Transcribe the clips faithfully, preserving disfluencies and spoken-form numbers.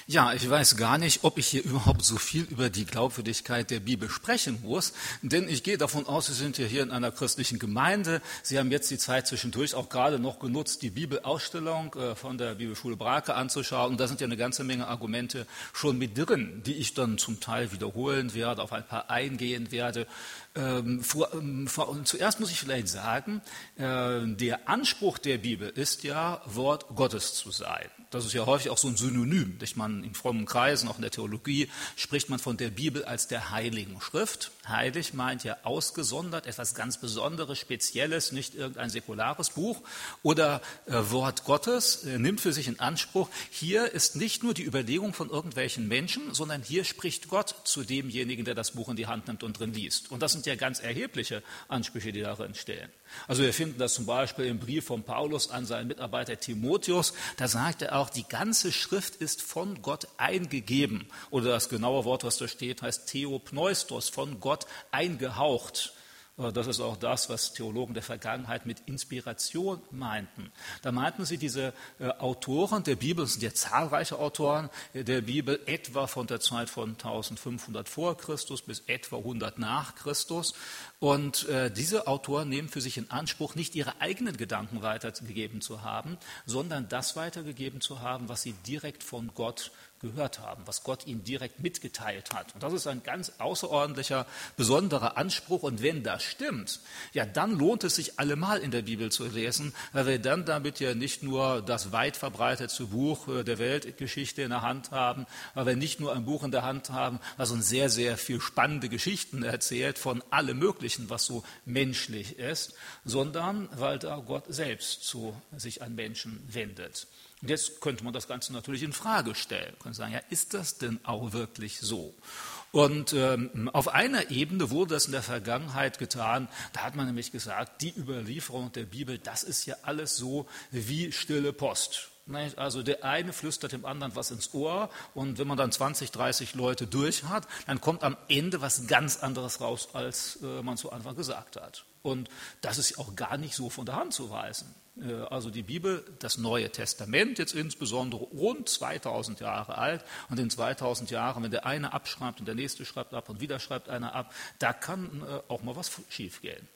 Ja, ich weiß gar nicht, ob ich hier überhaupt so viel über die Glaubwürdigkeit der Bibel sprechen muss, denn ich gehe davon aus, Sie sind ja hier in einer christlichen Gemeinde. Sie haben jetzt die Zeit zwischendurch auch gerade noch genutzt, die Bibelausstellung von der Bibelschule Brake anzuschauen. Und da sind ja eine ganze Menge Argumente schon mit drin, die ich dann zum Teil wiederholen werde, auf ein paar eingehen werde. Ähm, vor, ähm, vor, zuerst muss ich vielleicht sagen, äh, der Anspruch der Bibel ist ja, Wort Gottes zu sein. Das ist ja häufig auch so ein Synonym. Nicht? Man in frommen Kreisen, auch in der Theologie, spricht man von der Bibel als der Heiligen Schrift. Heilig meint ja ausgesondert, etwas ganz Besonderes, Spezielles, nicht irgendein säkulares Buch. Oder äh, Wort Gottes äh, nimmt für sich in Anspruch, hier ist nicht nur die Überlegung von irgendwelchen Menschen, sondern hier spricht Gott zu demjenigen, der das Buch in die Hand nimmt und drin liest. Und das sind ja ganz erhebliche Ansprüche, die darin stehen. Also wir finden das zum Beispiel im Brief von Paulus an seinen Mitarbeiter Timotheus. Da sagt er auch, die ganze Schrift ist von Gott eingegeben. Oder das genaue Wort, was da steht, heißt Theopneustos, von Gott eingehaucht. Das ist auch das, was Theologen der Vergangenheit mit Inspiration meinten. Da meinten sie, diese äh, Autoren der Bibel, das sind ja zahlreiche Autoren der Bibel, etwa von der Zeit von eintausendfünfhundert vor Christus bis etwa hundert nach Christus. Und äh, diese Autoren nehmen für sich in Anspruch, nicht ihre eigenen Gedanken weitergegeben zu haben, sondern das weitergegeben zu haben, was sie direkt von Gott gehört haben, was Gott ihnen direkt mitgeteilt hat. Und das ist ein ganz außerordentlicher, besonderer Anspruch. Und wenn das stimmt, ja, dann lohnt es sich allemal in der Bibel zu lesen, weil wir dann damit ja nicht nur das weit verbreitetste Buch der Weltgeschichte in der Hand haben, weil wir nicht nur ein Buch in der Hand haben, was uns sehr, sehr viel spannende Geschichten erzählt von allem Möglichen, was so menschlich ist, sondern weil da Gott selbst zu sich an Menschen wendet. Und jetzt könnte man das Ganze natürlich in Frage stellen. Man könnte sagen, ja, ist das denn auch wirklich so? Und ähm, auf einer Ebene wurde das in der Vergangenheit getan. Da hat man nämlich gesagt, die Überlieferung der Bibel, das ist ja alles so wie stille Post. Also der eine flüstert dem anderen was ins Ohr und wenn man dann zwanzig, dreißig Leute durch hat, dann kommt am Ende was ganz anderes raus, als äh, man zu Anfang gesagt hat. Und das ist auch gar nicht so von der Hand zu weisen. Also die Bibel, das Neue Testament jetzt insbesondere, rund zweitausend Jahre alt. Und in zweitausend Jahren, wenn der eine abschreibt und der nächste schreibt ab und wieder schreibt einer ab, da kann äh, auch mal was schiefgehen.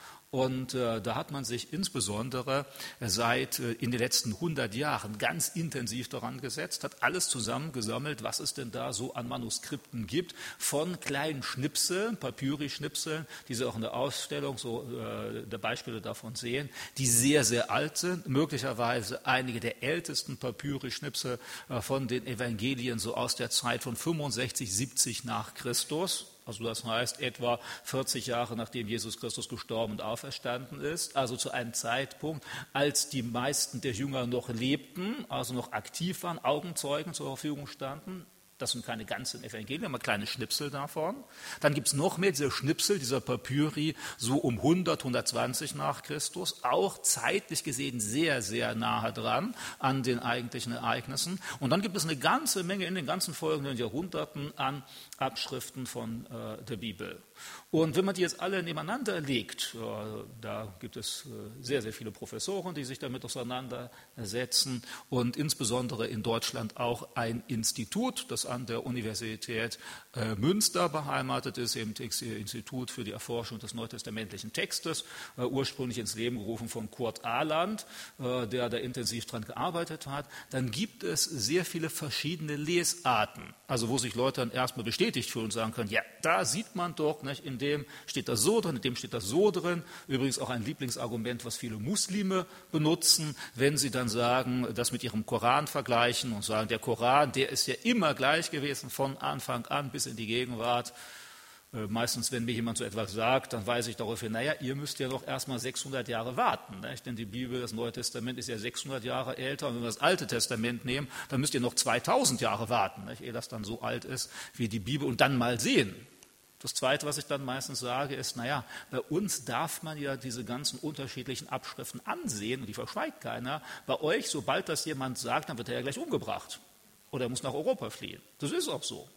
Und äh, da hat man sich insbesondere seit äh, in den letzten hundert Jahren ganz intensiv daran gesetzt, hat alles zusammengesammelt, was es denn da so an Manuskripten gibt, von kleinen Schnipseln, Papyri-Schnipseln, die Sie auch in der Ausstellung so äh, der Beispiele davon sehen, die sehr, sehr alt sind, möglicherweise einige der ältesten Papyri-Schnipsel äh, von den Evangelien so aus der Zeit von fünfundsechzig, siebzig nach Christus. Also das heißt etwa vierzig Jahre, nachdem Jesus Christus gestorben und auferstanden ist, also zu einem Zeitpunkt, als die meisten der Jünger noch lebten, also noch aktiv waren, Augenzeugen zur Verfügung standen. Das sind keine ganzen Evangelien, aber kleine Schnipsel davon. Dann gibt es noch mehr diese Schnipsel, dieser Papyri, so um hundert, hundertzwanzig nach Christus, auch zeitlich gesehen sehr, sehr nahe dran an den eigentlichen Ereignissen. Und dann gibt es eine ganze Menge in den ganzen folgenden Jahrhunderten an Abschriften von äh, der Bibel. Und wenn man die jetzt alle nebeneinander legt, äh, da gibt es äh, sehr, sehr viele Professoren, die sich damit auseinandersetzen und insbesondere in Deutschland auch ein Institut, das an der Universität äh, Münster beheimatet ist, eben das Institut für die Erforschung des neutestamentlichen Textes, äh, ursprünglich ins Leben gerufen von Kurt Ahland, äh, der da intensiv dran gearbeitet hat. Dann gibt es sehr viele verschiedene Lesarten, also wo sich Leute dann erstmal bestätigt fühlen und sagen können, ja, da sieht man doch, nicht, in dem steht das so drin, in dem steht das so drin. Übrigens auch ein Lieblingsargument, was viele Muslime benutzen, wenn sie dann sagen, das mit ihrem Koran vergleichen und sagen, der Koran, der ist ja immer gleich gewesen von Anfang an bis in die Gegenwart. Meistens, wenn mir jemand so etwas sagt, dann weise ich darauf hin, naja, ihr müsst ja doch erst mal sechshundert Jahre warten. Nicht? Denn die Bibel, das Neue Testament ist ja sechshundert Jahre älter. Und wenn wir das Alte Testament nehmen, dann müsst ihr noch zweitausend Jahre warten, nicht? Ehe das dann so alt ist wie die Bibel und dann mal sehen. Das Zweite, was ich dann meistens sage, ist, naja, bei uns darf man ja diese ganzen unterschiedlichen Abschriften ansehen und die verschweigt keiner. Bei euch, sobald das jemand sagt, dann wird er ja gleich umgebracht oder er muss nach Europa fliehen. Das ist auch so.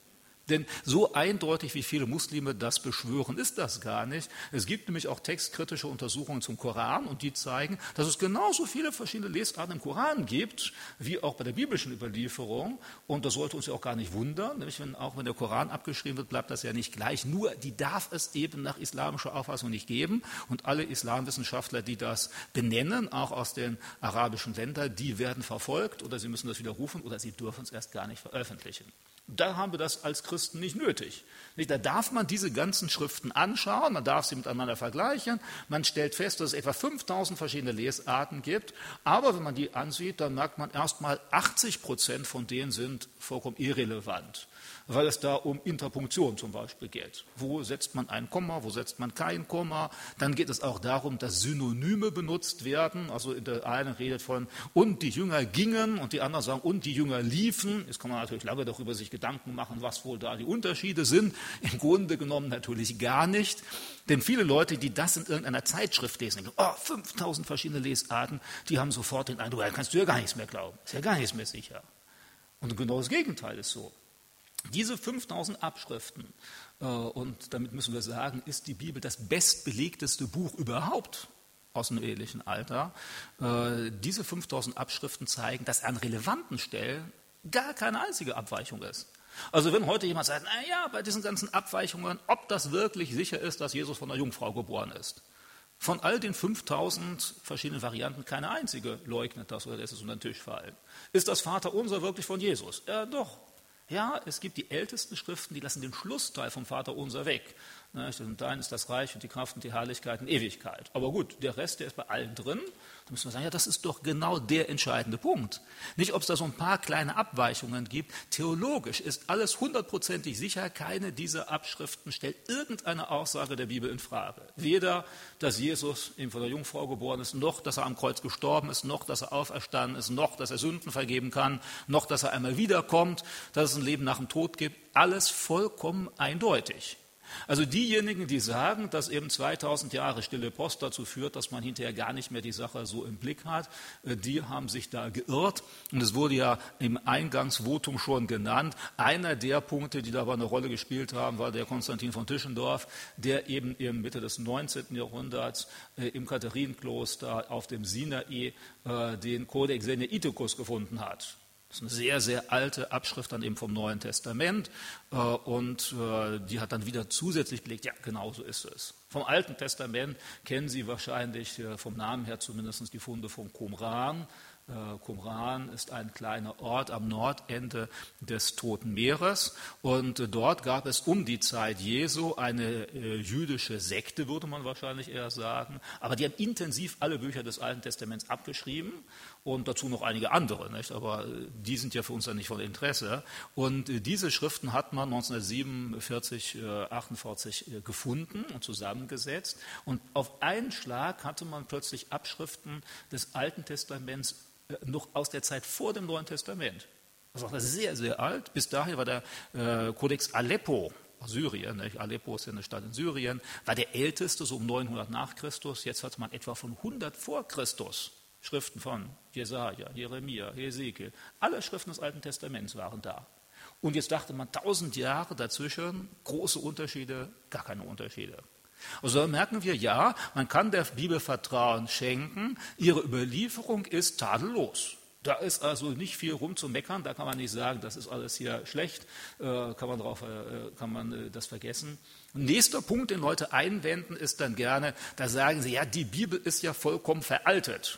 Denn so eindeutig, wie viele Muslime das beschwören, ist das gar nicht. Es gibt nämlich auch textkritische Untersuchungen zum Koran und die zeigen, dass es genauso viele verschiedene Lesarten im Koran gibt, wie auch bei der biblischen Überlieferung. Und das sollte uns ja auch gar nicht wundern, nämlich wenn, auch wenn der Koran abgeschrieben wird, bleibt das ja nicht gleich. Nur die darf es eben nach islamischer Auffassung nicht geben. Und alle Islamwissenschaftler, die das benennen, auch aus den arabischen Ländern, die werden verfolgt oder sie müssen das widerrufen oder sie dürfen es erst gar nicht veröffentlichen. Da haben wir das als Christen nicht nötig. Da darf man diese ganzen Schriften anschauen, man darf sie miteinander vergleichen, man stellt fest, dass es etwa fünftausend verschiedene Lesarten gibt, aber wenn man die ansieht, dann merkt man erstmal, achtzig Prozent von denen sind vollkommen irrelevant, weil es da um Interpunktion zum Beispiel geht. Wo setzt man ein Komma, wo setzt man kein Komma? Dann geht es auch darum, dass Synonyme benutzt werden. Also der eine redet von und die Jünger gingen und die anderen sagen und die Jünger liefen. Jetzt kann man natürlich lange darüber sich Gedanken machen, was wohl da die Unterschiede sind. Im Grunde genommen natürlich gar nicht. Denn viele Leute, die das in irgendeiner Zeitschrift lesen, denken, oh, fünftausend verschiedene Lesarten, die haben sofort den Eindruck, da kannst du ja gar nichts mehr glauben. Ist ja gar nichts mehr sicher. Und genau das Gegenteil ist so. Diese fünftausend Abschriften, äh, und damit müssen wir sagen, ist die Bibel das bestbelegteste Buch überhaupt aus dem ehelichen Alter. Äh, diese fünftausend Abschriften zeigen, dass an relevanten Stellen gar keine einzige Abweichung ist. Also wenn heute jemand sagt, naja, bei diesen ganzen Abweichungen, ob das wirklich sicher ist, dass Jesus von einer Jungfrau geboren ist. Von all den fünftausend verschiedenen Varianten keine einzige leugnet das oder lässt es unter den Tisch fallen. Ist das Vaterunser wirklich von Jesus? Ja, doch. Ja, es gibt die ältesten Schriften, die lassen den Schlussteil vom Vaterunser weg. Und dein ist das Reich und die Kraft und die Herrlichkeit und Ewigkeit. Aber gut, der Rest, der ist bei allen drin. Da müssen wir sagen, ja, das ist doch genau der entscheidende Punkt. Nicht, ob es da so ein paar kleine Abweichungen gibt. Theologisch ist alles hundertprozentig sicher. Keine dieser Abschriften stellt irgendeine Aussage der Bibel in Frage. Weder, dass Jesus eben von der Jungfrau geboren ist, noch, dass er am Kreuz gestorben ist, noch, dass er auferstanden ist, noch, dass er Sünden vergeben kann, noch, dass er einmal wiederkommt, dass es ein Leben nach dem Tod gibt. Alles vollkommen eindeutig. Also diejenigen, die sagen, dass eben zweitausend Jahre stille Post dazu führt, dass man hinterher gar nicht mehr die Sache so im Blick hat, die haben sich da geirrt. Und es wurde ja im Eingangsvotum schon genannt. Einer der Punkte, die dabei eine Rolle gespielt haben, war der Konstantin von Tischendorf, der eben in Mitte des neunzehnten Jahrhunderts im Katharinenkloster auf dem Sinai den Codex Sinaiticus gefunden hat. Das ist eine sehr, sehr alte Abschrift dann eben vom Neuen Testament äh, und äh, die hat dann wieder zusätzlich gelegt, ja, genau so ist es. Vom Alten Testament kennen Sie wahrscheinlich äh, vom Namen her zumindest die Funde von Qumran. Äh, Qumran ist ein kleiner Ort am Nordende des Toten Meeres und äh, dort gab es um die Zeit Jesu eine äh, jüdische Sekte, würde man wahrscheinlich eher sagen, aber die haben intensiv alle Bücher des Alten Testaments abgeschrieben. Und dazu noch einige andere, nicht? Aber die sind ja für uns dann nicht von Interesse. Und diese Schriften hat man neunzehnhundertsiebenundvierzig, achtundvierzig gefunden und zusammengesetzt. Und auf einen Schlag hatte man plötzlich Abschriften des Alten Testaments noch aus der Zeit vor dem Neuen Testament. Das war sehr, sehr alt. Bis dahin war der äh, Codex Aleppo, Syrien, nicht? Aleppo ist ja eine Stadt in Syrien, war der älteste, so um neunhundert nach Christus. Jetzt hat man etwa von hundert vor Christus. Schriften von Jesaja, Jeremia, Hesekiel, alle Schriften des Alten Testaments waren da. Und jetzt dachte man, tausend Jahre dazwischen, große Unterschiede, gar keine Unterschiede. Also da merken wir, ja, man kann der Bibel Vertrauen schenken, ihre Überlieferung ist tadellos. Da ist also nicht viel rumzumeckern, da kann man nicht sagen, das ist alles hier schlecht, äh, kann man, drauf, äh, kann man äh, das vergessen. Nächster Punkt, den Leute einwenden, ist dann gerne, da sagen sie, ja, die Bibel ist ja vollkommen veraltet.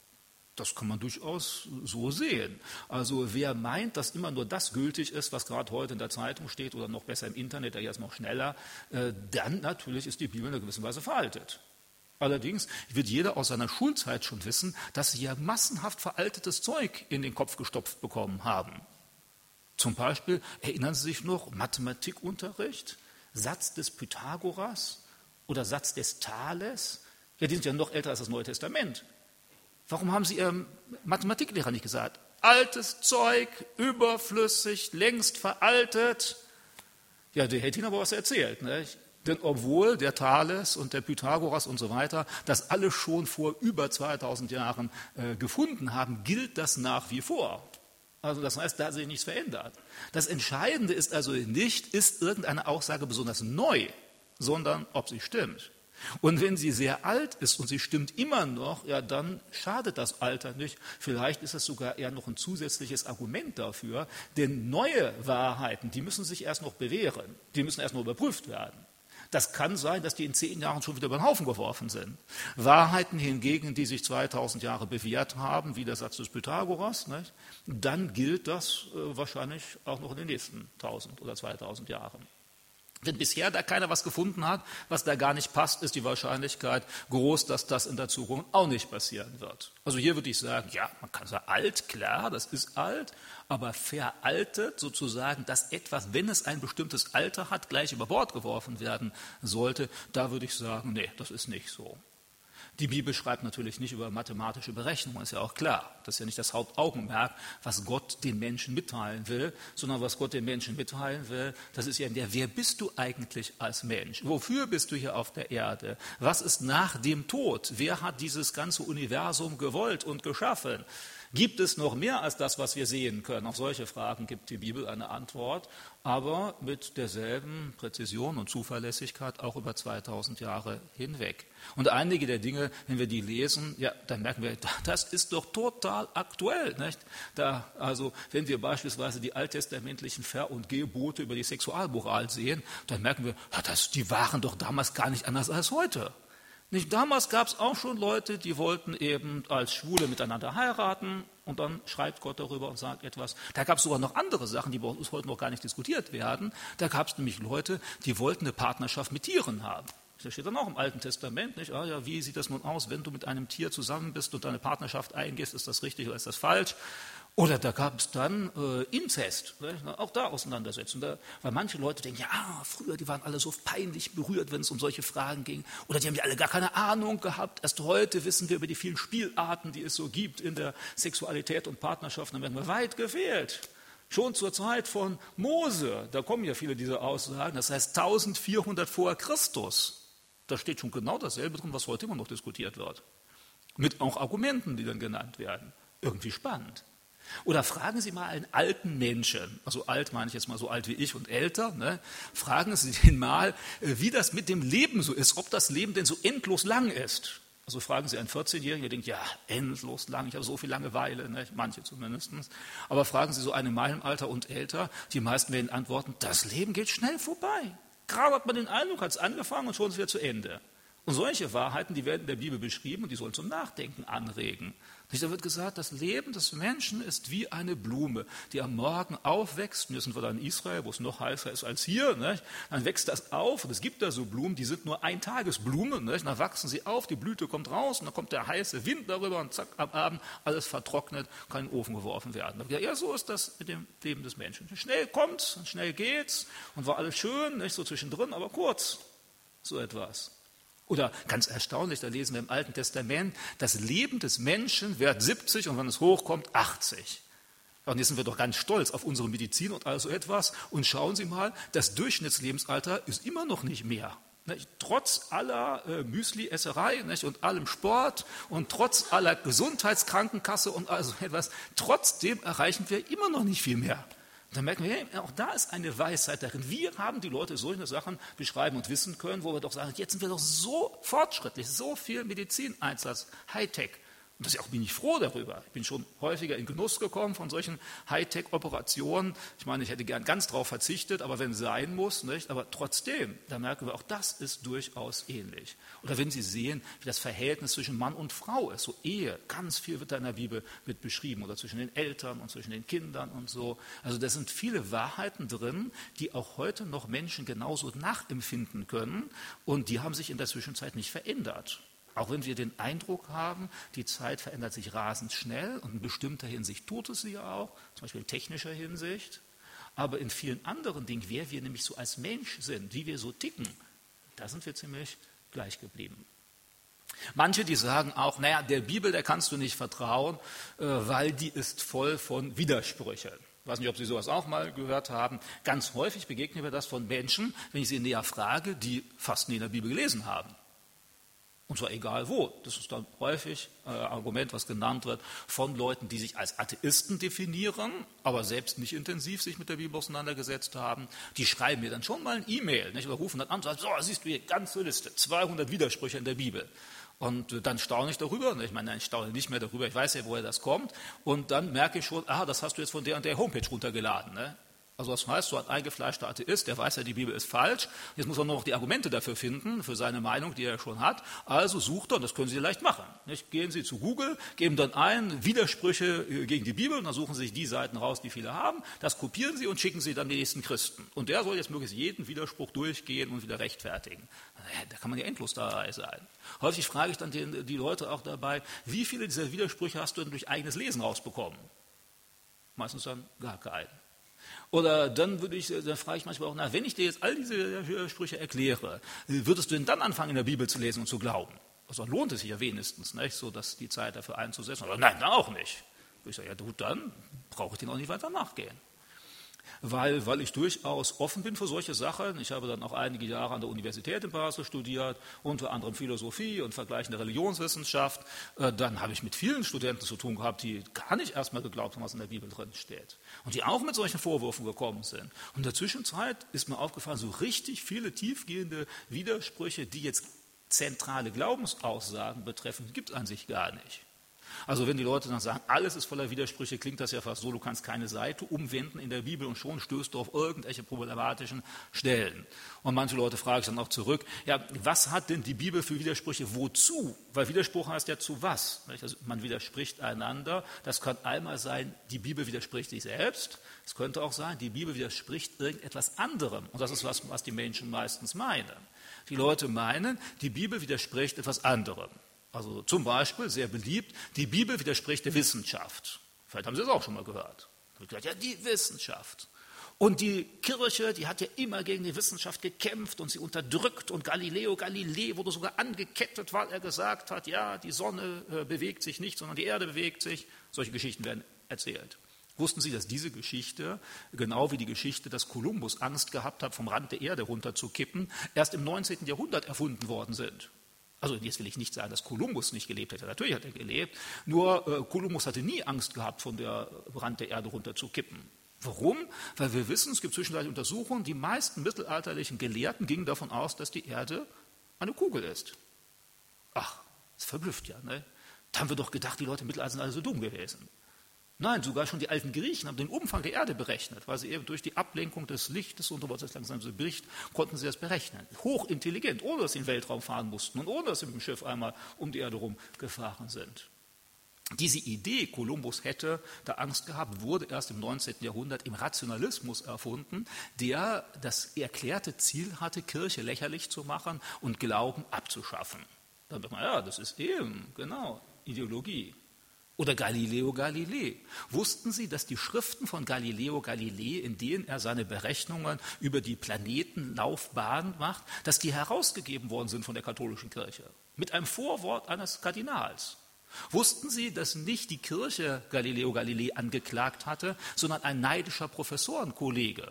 Das kann man durchaus so sehen. Also wer meint, dass immer nur das gültig ist, was gerade heute in der Zeitung steht oder noch besser im Internet, da jetzt noch schneller, äh, dann natürlich ist die Bibel in einer gewissen Weise veraltet. Allerdings wird jeder aus seiner Schulzeit schon wissen, dass sie ja massenhaft veraltetes Zeug in den Kopf gestopft bekommen haben. Zum Beispiel, erinnern Sie sich noch, Mathematikunterricht, Satz des Pythagoras oder Satz des Thales, ja, die sind ja noch älter als das Neue Testament. Warum haben Sie Ihrem Mathematiklehrer nicht gesagt? Altes Zeug, überflüssig, längst veraltet. Ja, der hätte Ihnen aber was erzählt. Nicht? Denn obwohl der Thales und der Pythagoras und so weiter das alles schon vor über zweitausend Jahren äh, gefunden haben, gilt das nach wie vor. Also das heißt, da hat sich nichts verändert. Das Entscheidende ist also nicht, ist irgendeine Aussage besonders neu, sondern ob sie stimmt. Und wenn sie sehr alt ist und sie stimmt immer noch, ja, dann schadet das Alter nicht. Vielleicht ist es sogar eher noch ein zusätzliches Argument dafür, denn neue Wahrheiten, die müssen sich erst noch bewähren, die müssen erst noch überprüft werden. Das kann sein, dass die in zehn Jahren schon wieder über den Haufen geworfen sind. Wahrheiten hingegen, die sich zweitausend Jahre bewährt haben, wie der Satz des Pythagoras, nicht? Dann gilt das äh, wahrscheinlich auch noch in den nächsten tausend oder zweitausend Jahren. Wenn bisher da keiner was gefunden hat, was da gar nicht passt, ist die Wahrscheinlichkeit groß, dass das in der Zukunft auch nicht passieren wird. Also hier würde ich sagen, ja, man kann sagen, alt, klar, das ist alt, aber veraltet sozusagen, dass etwas, wenn es ein bestimmtes Alter hat, gleich über Bord geworfen werden sollte, da würde ich sagen, nee, das ist nicht so. Die Bibel schreibt natürlich nicht über mathematische Berechnungen, ist ja auch klar. Das ist ja nicht das Hauptaugenmerk, was Gott den Menschen mitteilen will, sondern was Gott den Menschen mitteilen will, das ist ja der, wer bist du eigentlich als Mensch? Wofür bist du hier auf der Erde? Was ist nach dem Tod? Wer hat dieses ganze Universum gewollt und geschaffen? Gibt es noch mehr als das, was wir sehen können? Auf solche Fragen gibt die Bibel eine Antwort, aber mit derselben Präzision und Zuverlässigkeit auch über zweitausend Jahre hinweg. Und einige der Dinge, wenn wir die lesen, ja, dann merken wir, das ist doch total aktuell, nicht? Da, also, wenn wir beispielsweise die alttestamentlichen Ver- und Gebote über die Sexualmoral sehen, dann merken wir, ja, das, die waren doch damals gar nicht anders als heute. Nicht, damals gab es auch schon Leute, die wollten eben als Schwule miteinander heiraten und dann schreibt Gott darüber und sagt etwas. Da gab es sogar noch andere Sachen, die bei uns heute noch gar nicht diskutiert werden. Da gab es nämlich Leute, die wollten eine Partnerschaft mit Tieren haben. Das steht dann auch im Alten Testament, nicht? Ah, ja, wie sieht das nun aus, wenn du mit einem Tier zusammen bist und deine Partnerschaft eingehst, ist das richtig oder ist das falsch? Oder da gab es dann äh, Inzest, ne? Auch da Auseinandersetzungen. Da, weil manche Leute denken, ja, früher, die waren alle so peinlich berührt, wenn es um solche Fragen ging. Oder die haben ja alle gar keine Ahnung gehabt. Erst heute wissen wir über die vielen Spielarten, die es so gibt in der Sexualität und Partnerschaft. Dann werden wir weit gefehlt. Schon zur Zeit von Mose, da kommen ja viele dieser Aussagen, das heißt eintausendvierhundert vor Christus. Da steht schon genau dasselbe drin, was heute immer noch diskutiert wird. Mit auch Argumenten, die dann genannt werden. Irgendwie spannend. Oder fragen Sie mal einen alten Menschen, also alt meine ich jetzt mal so alt wie ich und älter, ne? Fragen Sie den mal, wie das mit dem Leben so ist, ob das Leben denn so endlos lang ist. Also fragen Sie einen vierzehnjährigen, der denkt, ja, endlos lang, ich habe so viel Langeweile, ne? Manche zumindest. Aber fragen Sie so einen in meinem Alter und älter, die meisten werden antworten, das Leben geht schnell vorbei. Gerade hat man den Eindruck, hat es angefangen und schon ist es wieder zu Ende. Und solche Wahrheiten, die werden in der Bibel beschrieben und die sollen zum Nachdenken anregen. Da wird gesagt, das Leben des Menschen ist wie eine Blume, die am Morgen aufwächst. Wir sind wir da in Israel, wo es noch heißer ist als hier. Nicht? Dann wächst das auf und es gibt da so Blumen, die sind nur Eintagesblumen. Nicht? Dann wachsen sie auf, die Blüte kommt raus und dann kommt der heiße Wind darüber und zack, am Abend alles vertrocknet, kann in den Ofen geworfen werden. Ja, so ist das mit dem Leben des Menschen. Schnell kommt's, schnell geht's und war alles schön, nicht so zwischendrin, aber kurz, so etwas. Oder ganz erstaunlich, da lesen wir im Alten Testament, das Leben des Menschen wird siebzig und wenn es hochkommt, achtzig. Und jetzt sind wir doch ganz stolz auf unsere Medizin und all so etwas. Und schauen Sie mal, das Durchschnittslebensalter ist immer noch nicht mehr. Nicht? Trotz aller äh, Müsli-Esserei nicht? Und allem Sport und trotz aller Gesundheitskrankenkasse und all so etwas, trotzdem erreichen wir immer noch nicht viel mehr. Dann merken wir, hey, auch da ist eine Weisheit darin. Wir haben die Leute solche Sachen beschreiben und wissen können, wo wir doch sagen, jetzt sind wir doch so fortschrittlich, so viel Medizineinsatz, Hightech. Und das auch bin ich froh darüber. Ich bin schon häufiger in Genuss gekommen von solchen Hightech-Operationen. Ich meine, ich hätte gern ganz drauf verzichtet, aber wenn es sein muss, nicht? Aber trotzdem, da merken wir, auch das ist durchaus ähnlich. Oder wenn Sie sehen, wie das Verhältnis zwischen Mann und Frau ist, so Ehe, ganz viel wird da in der Bibel mit beschrieben. Oder zwischen den Eltern und zwischen den Kindern und so. Also da sind viele Wahrheiten drin, die auch heute noch Menschen genauso nachempfinden können. Und die haben sich in der Zwischenzeit nicht verändert. Auch wenn wir den Eindruck haben, die Zeit verändert sich rasend schnell und in bestimmter Hinsicht tut es sie ja auch, zum Beispiel in technischer Hinsicht, aber in vielen anderen Dingen, wer wir nämlich so als Mensch sind, wie wir so ticken, da sind wir ziemlich gleich geblieben. Manche, die sagen auch, naja, der Bibel, der kannst du nicht vertrauen, weil die ist voll von Widersprüchen. Ich weiß nicht, ob Sie sowas auch mal gehört haben. Ganz häufig begegnen wir das von Menschen, wenn ich sie näher frage, die fast nie in der Bibel gelesen haben. Und zwar egal wo. Das ist dann häufig ein äh, Argument, was genannt wird von Leuten, die sich als Atheisten definieren, aber selbst nicht intensiv sich mit der Bibel auseinandergesetzt haben. Die schreiben mir dann schon mal ein E-Mail, nicht, oder rufen dann an und sagen, so, siehst du hier, ganze Liste, zweihundert Widersprüche in der Bibel. Und äh, dann staune ich darüber. Ich meine, ich staune nicht mehr darüber, ich weiß ja, woher das kommt. Und dann merke ich schon, ah, das hast du jetzt von der und der Homepage runtergeladen, ne? Also das heißt, so ein eingefleischter Atheist, der weiß ja, die Bibel ist falsch. Jetzt muss er nur noch die Argumente dafür finden, für seine Meinung, die er schon hat. Also sucht er, und das können Sie leicht machen. Nicht? Gehen Sie zu Google, geben dann ein, Widersprüche gegen die Bibel, und dann suchen Sie sich die Seiten raus, die viele haben. Das kopieren Sie und schicken Sie dann den nächsten Christen. Und der soll jetzt möglichst jeden Widerspruch durchgehen und wieder rechtfertigen. Da kann man ja endlos dabei sein. Häufig frage ich dann die, die Leute auch dabei, wie viele dieser Widersprüche hast du denn durch eigenes Lesen rausbekommen? Meistens dann gar keinen. Oder dann würde ich, dann frage ich manchmal auch nach, wenn ich dir jetzt all diese Sprüche erkläre, würdest du denn dann anfangen, in der Bibel zu lesen und zu glauben? Also dann lohnt es sich ja wenigstens, nicht, so dass die Zeit dafür einzusetzen. Aber nein, dann auch nicht. Ich sage, ja gut, dann brauche ich den auch nicht weiter nachgehen. Weil, weil ich durchaus offen bin für solche Sachen. Ich habe dann auch einige Jahre an der Universität in Basel studiert, unter anderem Philosophie und vergleichende Religionswissenschaft. Dann habe ich mit vielen Studenten zu tun gehabt, die gar nicht erstmal geglaubt haben, was in der Bibel drin steht. Und die auch mit solchen Vorwürfen gekommen sind. Und in der Zwischenzeit ist mir aufgefallen, so richtig viele tiefgehende Widersprüche, die jetzt zentrale Glaubensaussagen betreffen, gibt es an sich gar nicht. Also wenn die Leute dann sagen, alles ist voller Widersprüche, klingt das ja fast so, du kannst keine Seite umwenden in der Bibel und schon stößt du auf irgendwelche problematischen Stellen. Und manche Leute fragen sich dann auch zurück, ja, was hat denn die Bibel für Widersprüche, wozu? Weil Widerspruch heißt ja zu was? Also man widerspricht einander, das kann einmal sein, die Bibel widerspricht sich selbst, es könnte auch sein, die Bibel widerspricht irgendetwas anderem. Und das ist was, was die Menschen meistens meinen. Die Leute meinen, die Bibel widerspricht etwas anderem. Also zum Beispiel, sehr beliebt, die Bibel widerspricht der Wissenschaft. Vielleicht haben Sie das auch schon mal gehört. Da wird gesagt, ja, die Wissenschaft. Und die Kirche, die hat ja immer gegen die Wissenschaft gekämpft und sie unterdrückt. Und Galileo Galilei wurde sogar angekettet, weil er gesagt hat, ja, die Sonne äh, bewegt sich nicht, sondern die Erde bewegt sich. Solche Geschichten werden erzählt. Wussten Sie, dass diese Geschichte, genau wie die Geschichte, dass Kolumbus Angst gehabt hat, vom Rand der Erde runterzukippen, erst im neunzehnten Jahrhundert erfunden worden sind? Also jetzt will ich nicht sagen, dass Kolumbus nicht gelebt hätte. Natürlich hat er gelebt. Nur äh, Kolumbus hatte nie Angst gehabt, von der Rand der Erde runter zu kippen. Warum? Weil wir wissen, es gibt zwischenzeitliche Untersuchungen, die meisten mittelalterlichen Gelehrten gingen davon aus, dass die Erde eine Kugel ist. Ach, das verblüfft ja. Ne? Da haben wir doch gedacht, die Leute im Mittelalter sind alle so dumm gewesen. Nein, sogar schon die alten Griechen haben den Umfang der Erde berechnet, weil sie eben durch die Ablenkung des Lichtes und so was das langsam so bricht, konnten sie das berechnen. Hochintelligent, ohne dass sie in den Weltraum fahren mussten und ohne dass sie mit dem Schiff einmal um die Erde herum gefahren sind. Diese Idee, Kolumbus hätte da Angst gehabt, wurde erst im neunzehnten Jahrhundert im Rationalismus erfunden, der das erklärte Ziel hatte, Kirche lächerlich zu machen und Glauben abzuschaffen. Dann wird man, ja, das ist eben, genau, Ideologie. Oder Galileo Galilei. Wussten Sie, dass die Schriften von Galileo Galilei, in denen er seine Berechnungen über die Planetenlaufbahn macht, dass die herausgegeben worden sind von der katholischen Kirche? Mit einem Vorwort eines Kardinals. Wussten Sie, dass nicht die Kirche Galileo Galilei angeklagt hatte, sondern ein neidischer Professorenkollege?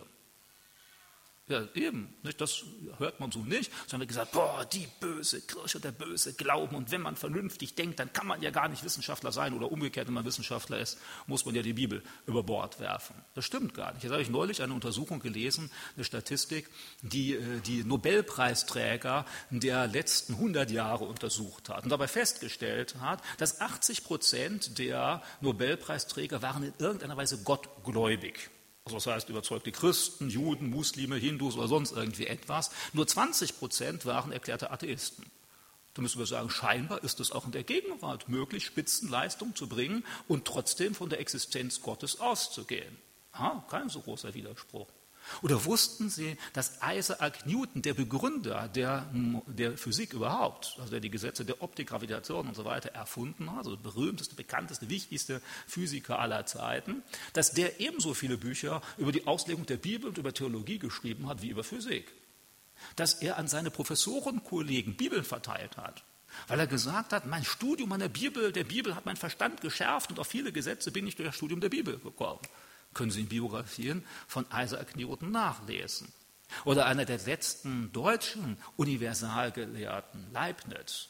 Ja, eben, nicht, das hört man so nicht, sondern gesagt, boah, die böse Kirche, der böse Glauben, und wenn man vernünftig denkt, dann kann man ja gar nicht Wissenschaftler sein, oder umgekehrt, wenn man Wissenschaftler ist, muss man ja die Bibel über Bord werfen. Das stimmt gar nicht. Jetzt habe ich neulich eine Untersuchung gelesen, eine Statistik, die die Nobelpreisträger der letzten hundert Jahre untersucht hat und dabei festgestellt hat, dass achtzig Prozent der Nobelpreisträger waren in irgendeiner Weise gottgläubig. Also das heißt, überzeugte Christen, Juden, Muslime, Hindus oder sonst irgendwie etwas. Nur zwanzig Prozent waren erklärte Atheisten. Da müssen wir sagen, scheinbar ist es auch in der Gegenwart möglich, Spitzenleistung zu bringen und trotzdem von der Existenz Gottes auszugehen. Ha, kein so großer Widerspruch. Oder wussten Sie, dass Isaac Newton, der Begründer der, der Physik überhaupt, also der die Gesetze der Optik, Gravitation und so weiter erfunden hat, also der berühmteste, bekannteste, wichtigste Physiker aller Zeiten, dass der ebenso viele Bücher über die Auslegung der Bibel und über Theologie geschrieben hat wie über Physik? Dass er an seine Professorenkollegen Bibeln verteilt hat, weil er gesagt hat, mein Studium an der Bibel, der Bibel hat meinen Verstand geschärft und auf viele Gesetze bin ich durch das Studium der Bibel gekommen. Können Sie in Biografien von Isaac Newton nachlesen. Oder einer der letzten deutschen Universalgelehrten, Leibniz,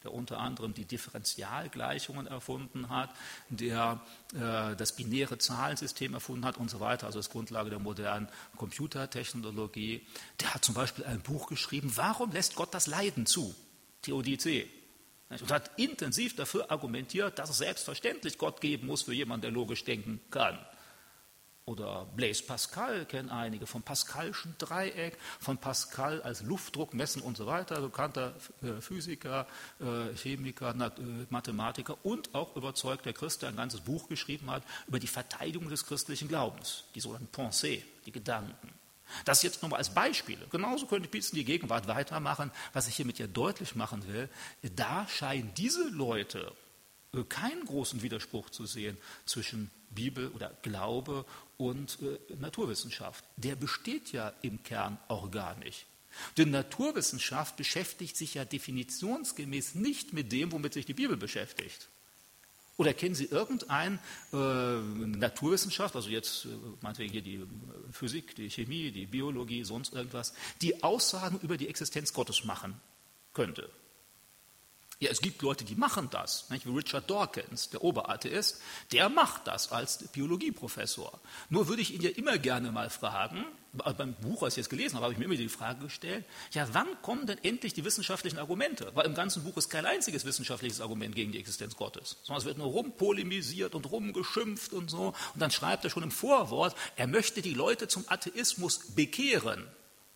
der unter anderem die Differentialgleichungen erfunden hat, der äh, das binäre Zahlensystem erfunden hat und so weiter, also das Grundlage der modernen Computertechnologie, der hat zum Beispiel ein Buch geschrieben, Warum lässt Gott das Leiden zu? Theodizee. Und hat intensiv dafür argumentiert, dass es selbstverständlich Gott geben muss für jemanden, der logisch denken kann. Oder Blaise Pascal kennen einige, vom Pascalschen Dreieck, von Pascal als Luftdruck messen und so weiter, bekannter Physiker, Chemiker, Mathematiker und auch überzeugter Christ, der ein ganzes Buch geschrieben hat über die Verteidigung des christlichen Glaubens, die sogenannten Pensées, die Gedanken. Das jetzt nochmal als Beispiele. Genauso könnte ich bis in die Gegenwart weitermachen. Was ich hiermit ja deutlich machen will, da scheinen diese Leute keinen großen Widerspruch zu sehen zwischen Bibel oder Glaube und äh, Naturwissenschaft. Der besteht ja im Kern auch gar nicht. Denn Naturwissenschaft beschäftigt sich ja definitionsgemäß nicht mit dem, womit sich die Bibel beschäftigt. Oder kennen Sie irgendeine äh, Naturwissenschaft, also jetzt äh, meinetwegen hier die Physik, die Chemie, die Biologie, sonst irgendwas, die Aussagen über die Existenz Gottes machen könnte? Ja, es gibt Leute, die machen das, nicht? Wie Richard Dawkins, der Oberatheist, der macht das als Biologieprofessor. Nur würde ich ihn ja immer gerne mal fragen, beim Buch, als ich jetzt gelesen habe, habe ich mir immer die Frage gestellt, ja, wann kommen denn endlich die wissenschaftlichen Argumente? Weil im ganzen Buch ist kein einziges wissenschaftliches Argument gegen die Existenz Gottes, sondern es wird nur rumpolemisiert und rumgeschimpft und so. Und dann schreibt er schon im Vorwort, er möchte die Leute zum Atheismus bekehren.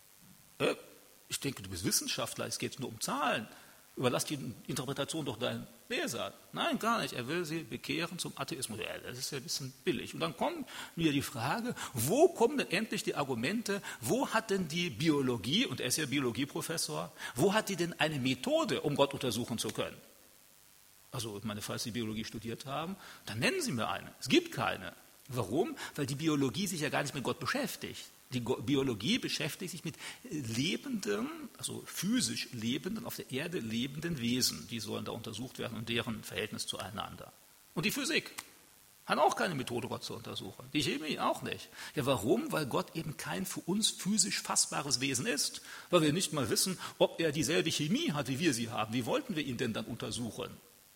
Ich denke, du bist Wissenschaftler, es geht nur um Zahlen. Überlass die Interpretation doch deinen Leser. Nein, gar nicht. Er will sie bekehren zum Atheismus. Ja, das ist ja ein bisschen billig. Und dann kommt mir die Frage, wo kommen denn endlich die Argumente, wo hat denn die Biologie, und er ist ja Biologieprofessor, wo hat die denn eine Methode, um Gott untersuchen zu können? Also, ich meine, falls Sie Biologie studiert haben, dann nennen Sie mir eine. Es gibt keine. Warum? Weil die Biologie sich ja gar nicht mit Gott beschäftigt. Die Biologie beschäftigt sich mit lebenden, also physisch lebenden, auf der Erde lebenden Wesen. Die sollen da untersucht werden und deren Verhältnis zueinander. Und die Physik hat auch keine Methode, Gott zu untersuchen. Die Chemie auch nicht. Ja, warum? Weil Gott eben kein für uns physisch fassbares Wesen ist. Weil wir nicht mal wissen, ob er dieselbe Chemie hat, wie wir sie haben. Wie wollten wir ihn denn dann untersuchen?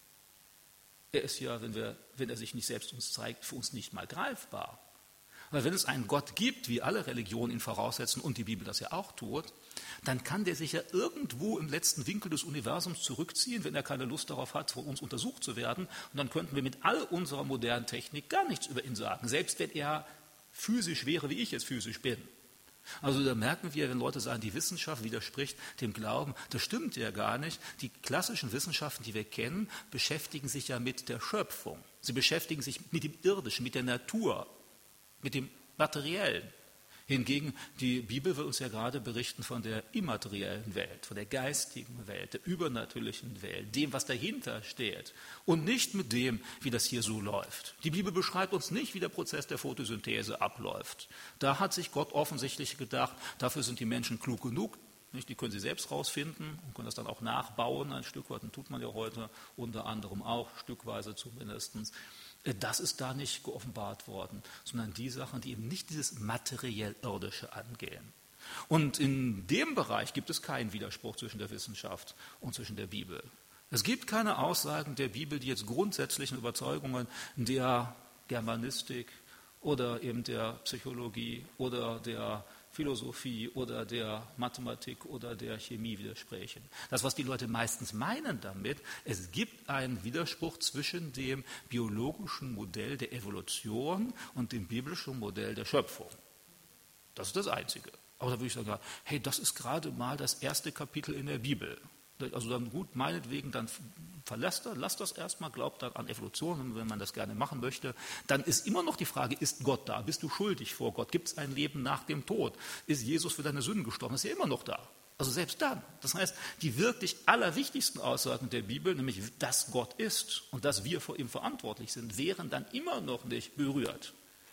Er ist ja, wenn, wir, wenn er sich nicht selbst uns zeigt, für uns nicht mal greifbar. Weil wenn es einen Gott gibt, wie alle Religionen ihn voraussetzen und die Bibel das ja auch tut, dann kann der sich ja irgendwo im letzten Winkel des Universums zurückziehen, wenn er keine Lust darauf hat, von uns untersucht zu werden. Und dann könnten wir mit all unserer modernen Technik gar nichts über ihn sagen, selbst wenn er physisch wäre, wie ich jetzt physisch bin. Also da merken wir, wenn Leute sagen, die Wissenschaft widerspricht dem Glauben, das stimmt ja gar nicht. Die klassischen Wissenschaften, die wir kennen, beschäftigen sich ja mit der Schöpfung. Sie beschäftigen sich mit dem Irdischen, mit der Natur, mit dem Materiellen. Hingegen, die Bibel will uns ja gerade berichten von der immateriellen Welt, von der geistigen Welt, der übernatürlichen Welt, dem, was dahinter steht und nicht mit dem, wie das hier so läuft. Die Bibel beschreibt uns nicht, wie der Prozess der Photosynthese abläuft. Da hat sich Gott offensichtlich gedacht, dafür sind die Menschen klug genug, nicht? Die können sie selbst rausfinden und können das dann auch nachbauen, ein Stück weit, und tut man ja heute unter anderem auch, stückweise zumindest. Das ist da nicht geoffenbart worden, sondern die Sachen, die eben nicht dieses materiell-irdische angehen. Und in dem Bereich gibt es keinen Widerspruch zwischen der Wissenschaft und zwischen der Bibel. Es gibt keine Aussagen der Bibel, die jetzt grundsätzlichen Überzeugungen der Germanistik oder eben der Psychologie oder der Philosophie oder der Mathematik oder der Chemie widersprechen. Das, was die Leute meistens meinen damit, es gibt einen Widerspruch zwischen dem biologischen Modell der Evolution und dem biblischen Modell der Schöpfung. Das ist das Einzige. Aber da würde ich sagen, hey, das ist gerade mal das erste Kapitel in der Bibel. Also dann gut, meinetwegen, dann verlasst das, lasst das erstmal, glaubt dann an Evolution, wenn man das gerne machen möchte. Dann ist immer noch die Frage, ist Gott da? Bist du schuldig vor Gott? Gibt es ein Leben nach dem Tod? Ist Jesus für deine Sünden gestorben? Ist ja immer noch da. Also selbst dann. Das heißt, die wirklich allerwichtigsten Aussagen der Bibel, nämlich, dass Gott ist und dass wir vor ihm verantwortlich sind, wären dann immer noch nicht berührt.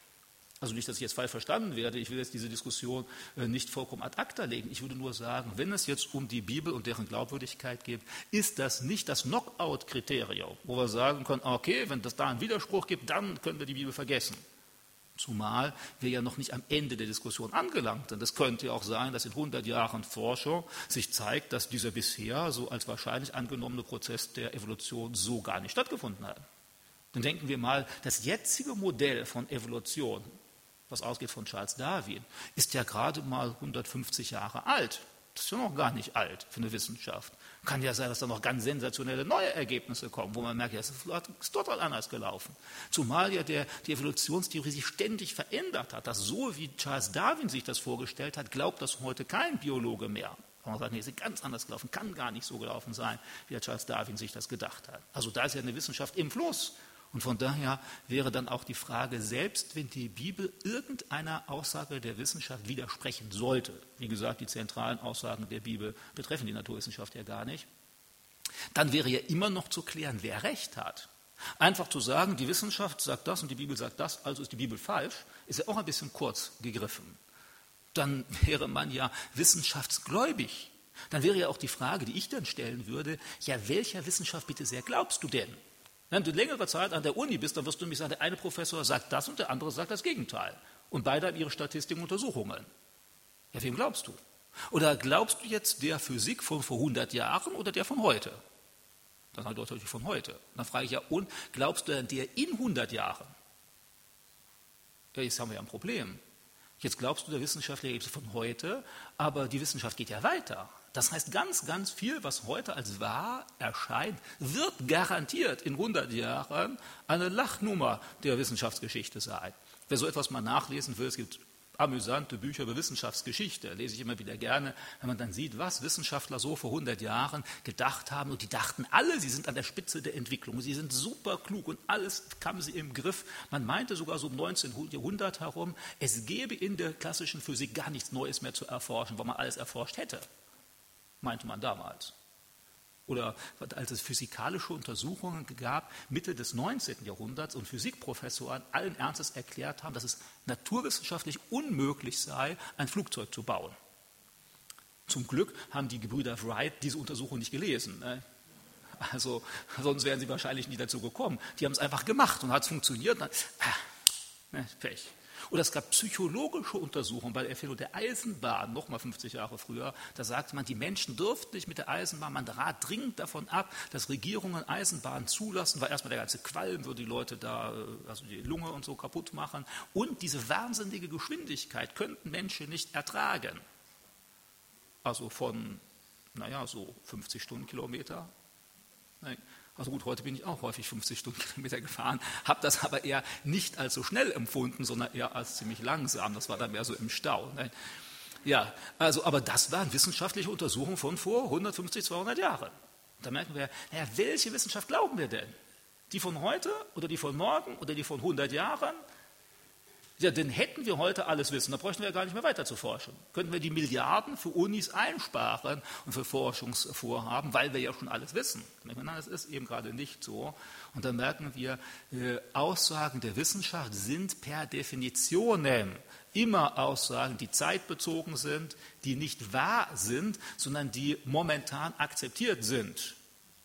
Also nicht, dass ich jetzt falsch verstanden werde, ich will jetzt diese Diskussion nicht vollkommen ad acta legen. Ich würde nur sagen, wenn es jetzt um die Bibel und deren Glaubwürdigkeit geht, ist das nicht das Knockout-Kriterium, wo wir sagen können, okay, wenn es da einen Widerspruch gibt, dann können wir die Bibel vergessen. Zumal wir ja noch nicht am Ende der Diskussion angelangt sind. Es könnte ja auch sein, dass in hundert Jahren Forschung sich zeigt, dass dieser bisher so als wahrscheinlich angenommene Prozess der Evolution so gar nicht stattgefunden hat. Dann denken wir mal, das jetzige Modell von Evolution, was ausgeht von Charles Darwin, ist ja gerade mal hundertfünfzig Jahre alt. Das ist ja noch gar nicht alt für eine Wissenschaft. Kann ja sein, dass da noch ganz sensationelle neue Ergebnisse kommen, wo man merkt, ja, es ist total anders gelaufen. Zumal ja der, die Evolutionstheorie sich ständig verändert hat. Dass so wie Charles Darwin sich das vorgestellt hat, glaubt das heute kein Biologe mehr. Man sagt, nee, es ist ganz anders gelaufen, kann gar nicht so gelaufen sein, wie Charles Darwin sich das gedacht hat. Also da ist ja eine Wissenschaft im Fluss. Und von daher wäre dann auch die Frage, selbst wenn die Bibel irgendeiner Aussage der Wissenschaft widersprechen sollte, wie gesagt, die zentralen Aussagen der Bibel betreffen die Naturwissenschaft ja gar nicht, dann wäre ja immer noch zu klären, wer Recht hat. Einfach zu sagen, die Wissenschaft sagt das und die Bibel sagt das, also ist die Bibel falsch, ist ja auch ein bisschen kurz gegriffen. Dann wäre man ja wissenschaftsgläubig. Dann wäre ja auch die Frage, die ich dann stellen würde, ja, welcher Wissenschaft bitte sehr glaubst du denn? Wenn du längere Zeit an der Uni bist, dann wirst du nämlich sagen, der eine Professor sagt das und der andere sagt das Gegenteil. Und beide haben ihre Statistischen Untersuchungen. Ja, wem glaubst du? Oder glaubst du jetzt der Physik von vor hundert Jahren oder der von heute? Dann halt natürlich von heute. Dann frage ich ja, und glaubst du der in hundert Jahren? Ja, jetzt haben wir ja ein Problem. Jetzt glaubst du der wissenschaftliche Ergebnisse von heute, aber die Wissenschaft geht ja weiter. Das heißt, ganz, ganz viel, was heute als wahr erscheint, wird garantiert in hundert Jahren eine Lachnummer der Wissenschaftsgeschichte sein. Wer so etwas mal nachlesen will, es gibt amüsante Bücher über Wissenschaftsgeschichte, lese ich immer wieder gerne, wenn man dann sieht, was Wissenschaftler so vor hundert Jahren gedacht haben. Und die dachten alle, sie sind an der Spitze der Entwicklung, sie sind super klug und alles haben sie im Griff. Man meinte sogar so um neunzehnhundert Jahrhundert herum, es gäbe in der klassischen Physik gar nichts Neues mehr zu erforschen, weil man alles erforscht hätte. Meinte man damals. Oder als es physikalische Untersuchungen gab, Mitte des neunzehnten Jahrhunderts und Physikprofessoren allen Ernstes erklärt haben, dass es naturwissenschaftlich unmöglich sei, ein Flugzeug zu bauen. Zum Glück haben die Gebrüder Wright diese Untersuchung nicht gelesen. Ne? Also sonst wären sie wahrscheinlich nie dazu gekommen. Die haben es einfach gemacht und hat es funktioniert. Dann, ah, ne, Pech. Oder es gab psychologische Untersuchungen bei der Erfindung der Eisenbahn, noch mal fünfzig Jahre früher. Da sagte man, die Menschen dürften nicht mit der Eisenbahn, man rat dringend davon ab, dass Regierungen Eisenbahnen zulassen, weil erstmal der ganze Qualm würde die Leute da, also die Lunge und so kaputt machen. Und diese wahnsinnige Geschwindigkeit könnten Menschen nicht ertragen. Also von, naja, so fünfzig Stundenkilometer. Also gut, heute bin ich auch häufig fünfzig Stundenkilometer gefahren, habe das aber eher nicht als so schnell empfunden, sondern eher als ziemlich langsam. Das war dann mehr so im Stau. Ne? Ja, also, aber das waren wissenschaftliche Untersuchungen von vor hundertfünfzig, zweihundert Jahren. Da merken wir, naja, welche Wissenschaft glauben wir denn? Die von heute oder die von morgen oder die von hundert Jahren? Ja, denn hätten wir heute alles wissen, dann bräuchten wir ja gar nicht mehr weiter zu forschen. Könnten wir die Milliarden für Unis einsparen und für Forschungsvorhaben, weil wir ja schon alles wissen. Nein, das ist eben gerade nicht so. Und dann merken wir, äh, Aussagen der Wissenschaft sind per Definition immer Aussagen, die zeitbezogen sind, die nicht wahr sind, sondern die momentan akzeptiert sind.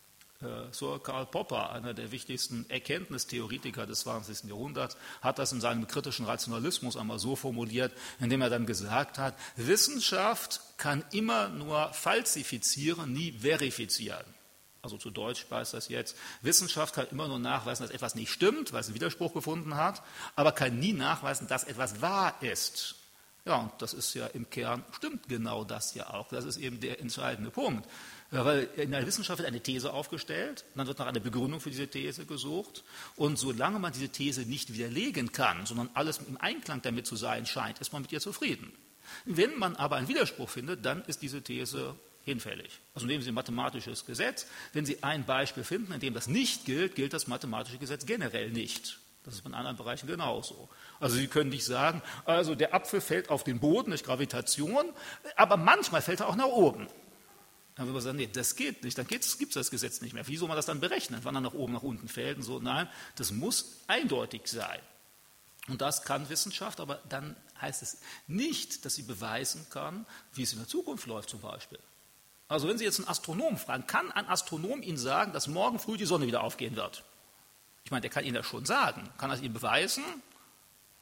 Sir Karl Popper, einer der wichtigsten Erkenntnistheoretiker des zwanzigsten Jahrhunderts, hat das in seinem kritischen Rationalismus einmal so formuliert, indem er dann gesagt hat, Wissenschaft kann immer nur falsifizieren, nie verifizieren. Also zu Deutsch heißt das jetzt, Wissenschaft kann immer nur nachweisen, dass etwas nicht stimmt, weil es einen Widerspruch gefunden hat, aber kann nie nachweisen, dass etwas wahr ist. Ja, und das ist ja im Kern, stimmt genau das ja auch. Das ist eben der entscheidende Punkt. Ja, weil in der Wissenschaft wird eine These aufgestellt, dann wird nach einer Begründung für diese These gesucht. Und solange man diese These nicht widerlegen kann, sondern alles im Einklang damit zu sein scheint, ist man mit ihr zufrieden. Wenn man aber einen Widerspruch findet, dann ist diese These hinfällig. Also nehmen Sie ein mathematisches Gesetz. Wenn Sie ein Beispiel finden, in dem das nicht gilt, gilt das mathematische Gesetz generell nicht. Das ist in anderen Bereichen genauso. Also Sie können nicht sagen, also der Apfel fällt auf den Boden durch Gravitation, aber manchmal fällt er auch nach oben. Dann würde man sagen, nee, das geht nicht, dann gibt es das Gesetz nicht mehr. Wie soll man das dann berechnen, wann er nach oben, nach unten fällt und so? Nein, das muss eindeutig sein. Und das kann Wissenschaft, aber dann heißt es nicht, dass sie beweisen kann, wie es in der Zukunft läuft zum Beispiel. Also wenn Sie jetzt einen Astronomen fragen, kann ein Astronom Ihnen sagen, dass morgen früh die Sonne wieder aufgehen wird? Ich meine, der kann Ihnen das schon sagen. Kann er es Ihnen beweisen?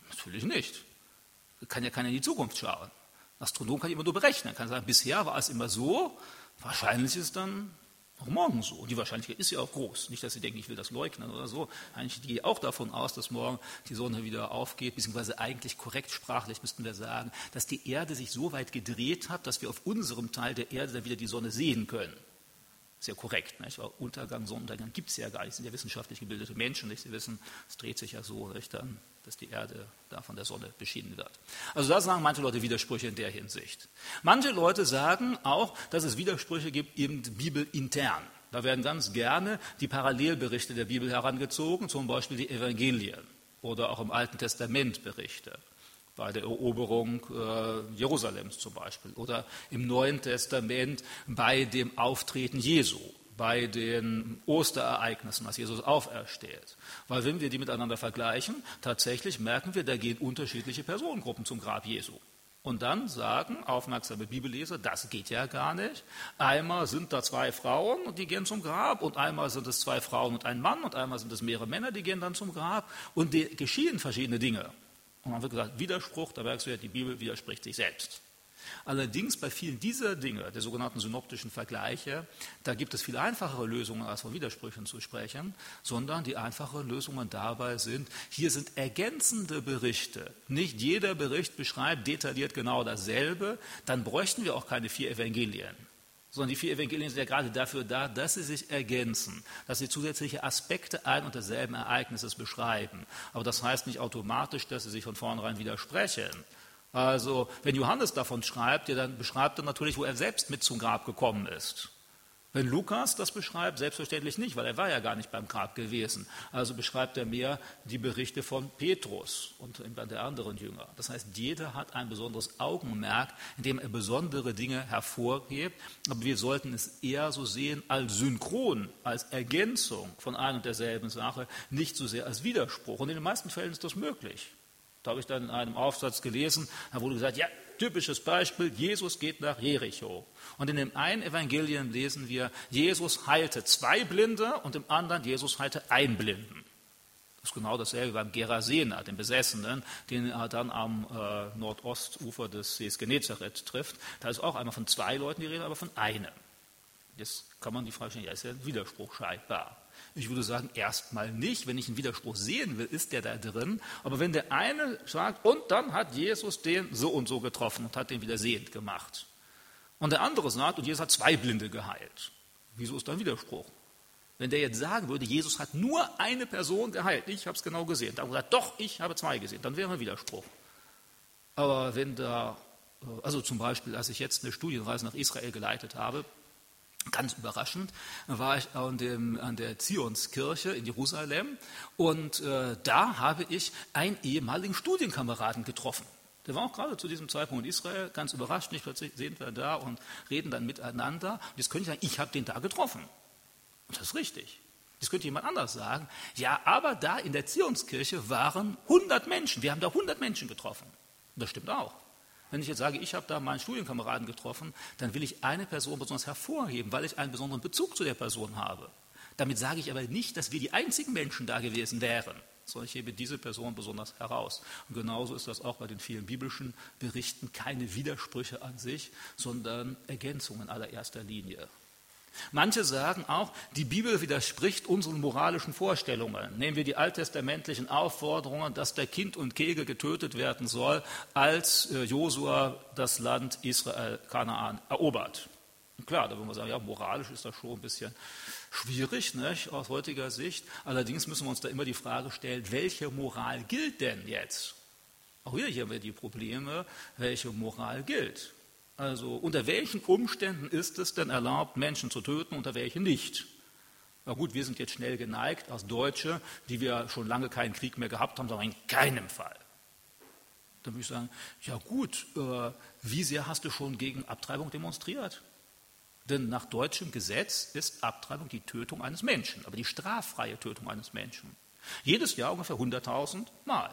Natürlich nicht. Kann ja keiner in die Zukunft schauen. Ein Astronom kann immer nur berechnen. Er kann sagen, bisher war es immer so, wahrscheinlich ist es dann auch morgen so. Und die Wahrscheinlichkeit ist ja auch groß. Nicht, dass Sie denken, ich will das leugnen oder so. Eigentlich gehe ich auch davon aus, dass morgen die Sonne wieder aufgeht, beziehungsweise eigentlich korrekt sprachlich müssten wir sagen, dass die Erde sich so weit gedreht hat, dass wir auf unserem Teil der Erde dann wieder die Sonne sehen können. Ist ja korrekt, nicht? Weil Untergang, Sonnenuntergang gibt es ja gar nicht. Das sind ja wissenschaftlich gebildete Menschen, nicht? Sie wissen, es dreht sich ja so, nicht? Dann, dass die Erde da von der Sonne beschienen wird. Also da sagen manche Leute Widersprüche in der Hinsicht. Manche Leute sagen auch, dass es Widersprüche gibt, eben bibelintern. Da werden ganz gerne die Parallelberichte der Bibel herangezogen, zum Beispiel die Evangelien oder auch im Alten Testament Berichte. Bei der Eroberung äh, Jerusalems zum Beispiel oder im Neuen Testament bei dem Auftreten Jesu, bei den Osterereignissen, als Jesus aufersteht. Weil wenn wir die miteinander vergleichen, tatsächlich merken wir, da gehen unterschiedliche Personengruppen zum Grab Jesu. Und dann sagen aufmerksame Bibelleser, das geht ja gar nicht. Einmal sind da zwei Frauen und die gehen zum Grab und einmal sind es zwei Frauen und ein Mann und einmal sind es mehrere Männer, die gehen dann zum Grab und die geschehen verschiedene Dinge. Und dann wird gesagt, Widerspruch, da merkst du ja, die Bibel widerspricht sich selbst. Allerdings bei vielen dieser Dinge, der sogenannten synoptischen Vergleiche, da gibt es viel einfachere Lösungen, als von Widersprüchen zu sprechen, sondern die einfachen Lösungen dabei sind, hier sind ergänzende Berichte. Nicht jeder Bericht beschreibt detailliert genau dasselbe, dann bräuchten wir auch keine vier Evangelien. Sondern die vier Evangelien sind ja gerade dafür da, dass sie sich ergänzen, dass sie zusätzliche Aspekte ein und desselben Ereignisses beschreiben. Aber das heißt nicht automatisch, dass sie sich von vornherein widersprechen. Also, wenn Johannes davon schreibt, ja, dann beschreibt er natürlich, wo er selbst mit zum Grab gekommen ist. Wenn Lukas das beschreibt, selbstverständlich nicht, weil er war ja gar nicht beim Grab gewesen. Also beschreibt er mehr die Berichte von Petrus und der anderen Jünger. Das heißt, jeder hat ein besonderes Augenmerk, in dem er besondere Dinge hervorhebt. Aber wir sollten es eher so sehen als synchron, als Ergänzung von einer und derselben Sache, nicht so sehr als Widerspruch. Und in den meisten Fällen ist das möglich. Da habe ich dann in einem Aufsatz gelesen, da wurde gesagt, ja, typisches Beispiel, Jesus geht nach Jericho. Und in dem einen Evangelium lesen wir, Jesus heilte zwei Blinde und im anderen, Jesus heilte einen Blinden. Das ist genau dasselbe beim Gerasener, dem Besessenen, den er dann am äh, Nordostufer des Sees Genezareth trifft. Da ist auch einmal von zwei Leuten die Rede, aber von einem. Jetzt kann man die Frage stellen, ja, ist ja ein Widerspruch scheinbar. Ich würde sagen, erstmal nicht. Wenn ich einen Widerspruch sehen will, ist der da drin. Aber wenn der eine sagt, und dann hat Jesus den so und so getroffen und hat den wieder sehend gemacht. Und der andere sagt, und Jesus hat zwei Blinde geheilt. Wieso ist da ein Widerspruch? Wenn der jetzt sagen würde, Jesus hat nur eine Person geheilt, ich habe es genau gesehen, dann sagt, doch, ich habe zwei gesehen, dann wäre ein Widerspruch. Aber wenn da, also zum Beispiel, als ich jetzt eine Studienreise nach Israel geleitet habe, ganz überraschend, war ich an, dem, an der Zionskirche in Jerusalem und äh, da habe ich einen ehemaligen Studienkameraden getroffen. Der war auch gerade zu diesem Zeitpunkt in Israel, ganz überrascht, nicht plötzlich sehen wir da und reden dann miteinander. Und jetzt könnte ich sagen, ich habe den da getroffen. Und das ist richtig. Jetzt könnte jemand anders sagen, ja, aber da in der Zionskirche waren hundert Menschen, wir haben da hundert Menschen getroffen. Und das stimmt auch. Wenn ich jetzt sage, ich habe da meinen Studienkameraden getroffen, dann will ich eine Person besonders hervorheben, weil ich einen besonderen Bezug zu der Person habe. Damit sage ich aber nicht, dass wir die einzigen Menschen da gewesen wären, sondern ich hebe diese Person besonders heraus. Und genauso ist das auch bei den vielen biblischen Berichten keine Widersprüche an sich, sondern Ergänzungen in allererster Linie. Manche sagen auch, die Bibel widerspricht unseren moralischen Vorstellungen. Nehmen wir die alttestamentlichen Aufforderungen, dass der Kind und Kegel getötet werden soll, als Josua das Land Israel, Kanaan, erobert. Und klar, da würden wir sagen, ja, moralisch ist das schon ein bisschen schwierig, nicht, aus heutiger Sicht. Allerdings müssen wir uns da immer die Frage stellen, welche Moral gilt denn jetzt? Auch hier, hier haben wir die Probleme, welche Moral gilt. Also unter welchen Umständen ist es denn erlaubt, Menschen zu töten, unter welchen nicht? Na gut, wir sind jetzt schnell geneigt als Deutsche, die wir schon lange keinen Krieg mehr gehabt haben, sagen, in keinem Fall. Dann würde ich sagen, ja gut, äh, wie sehr hast du schon gegen Abtreibung demonstriert? Denn nach deutschem Gesetz ist Abtreibung die Tötung eines Menschen, aber die straffreie Tötung eines Menschen. Jedes Jahr ungefähr hunderttausend Mal.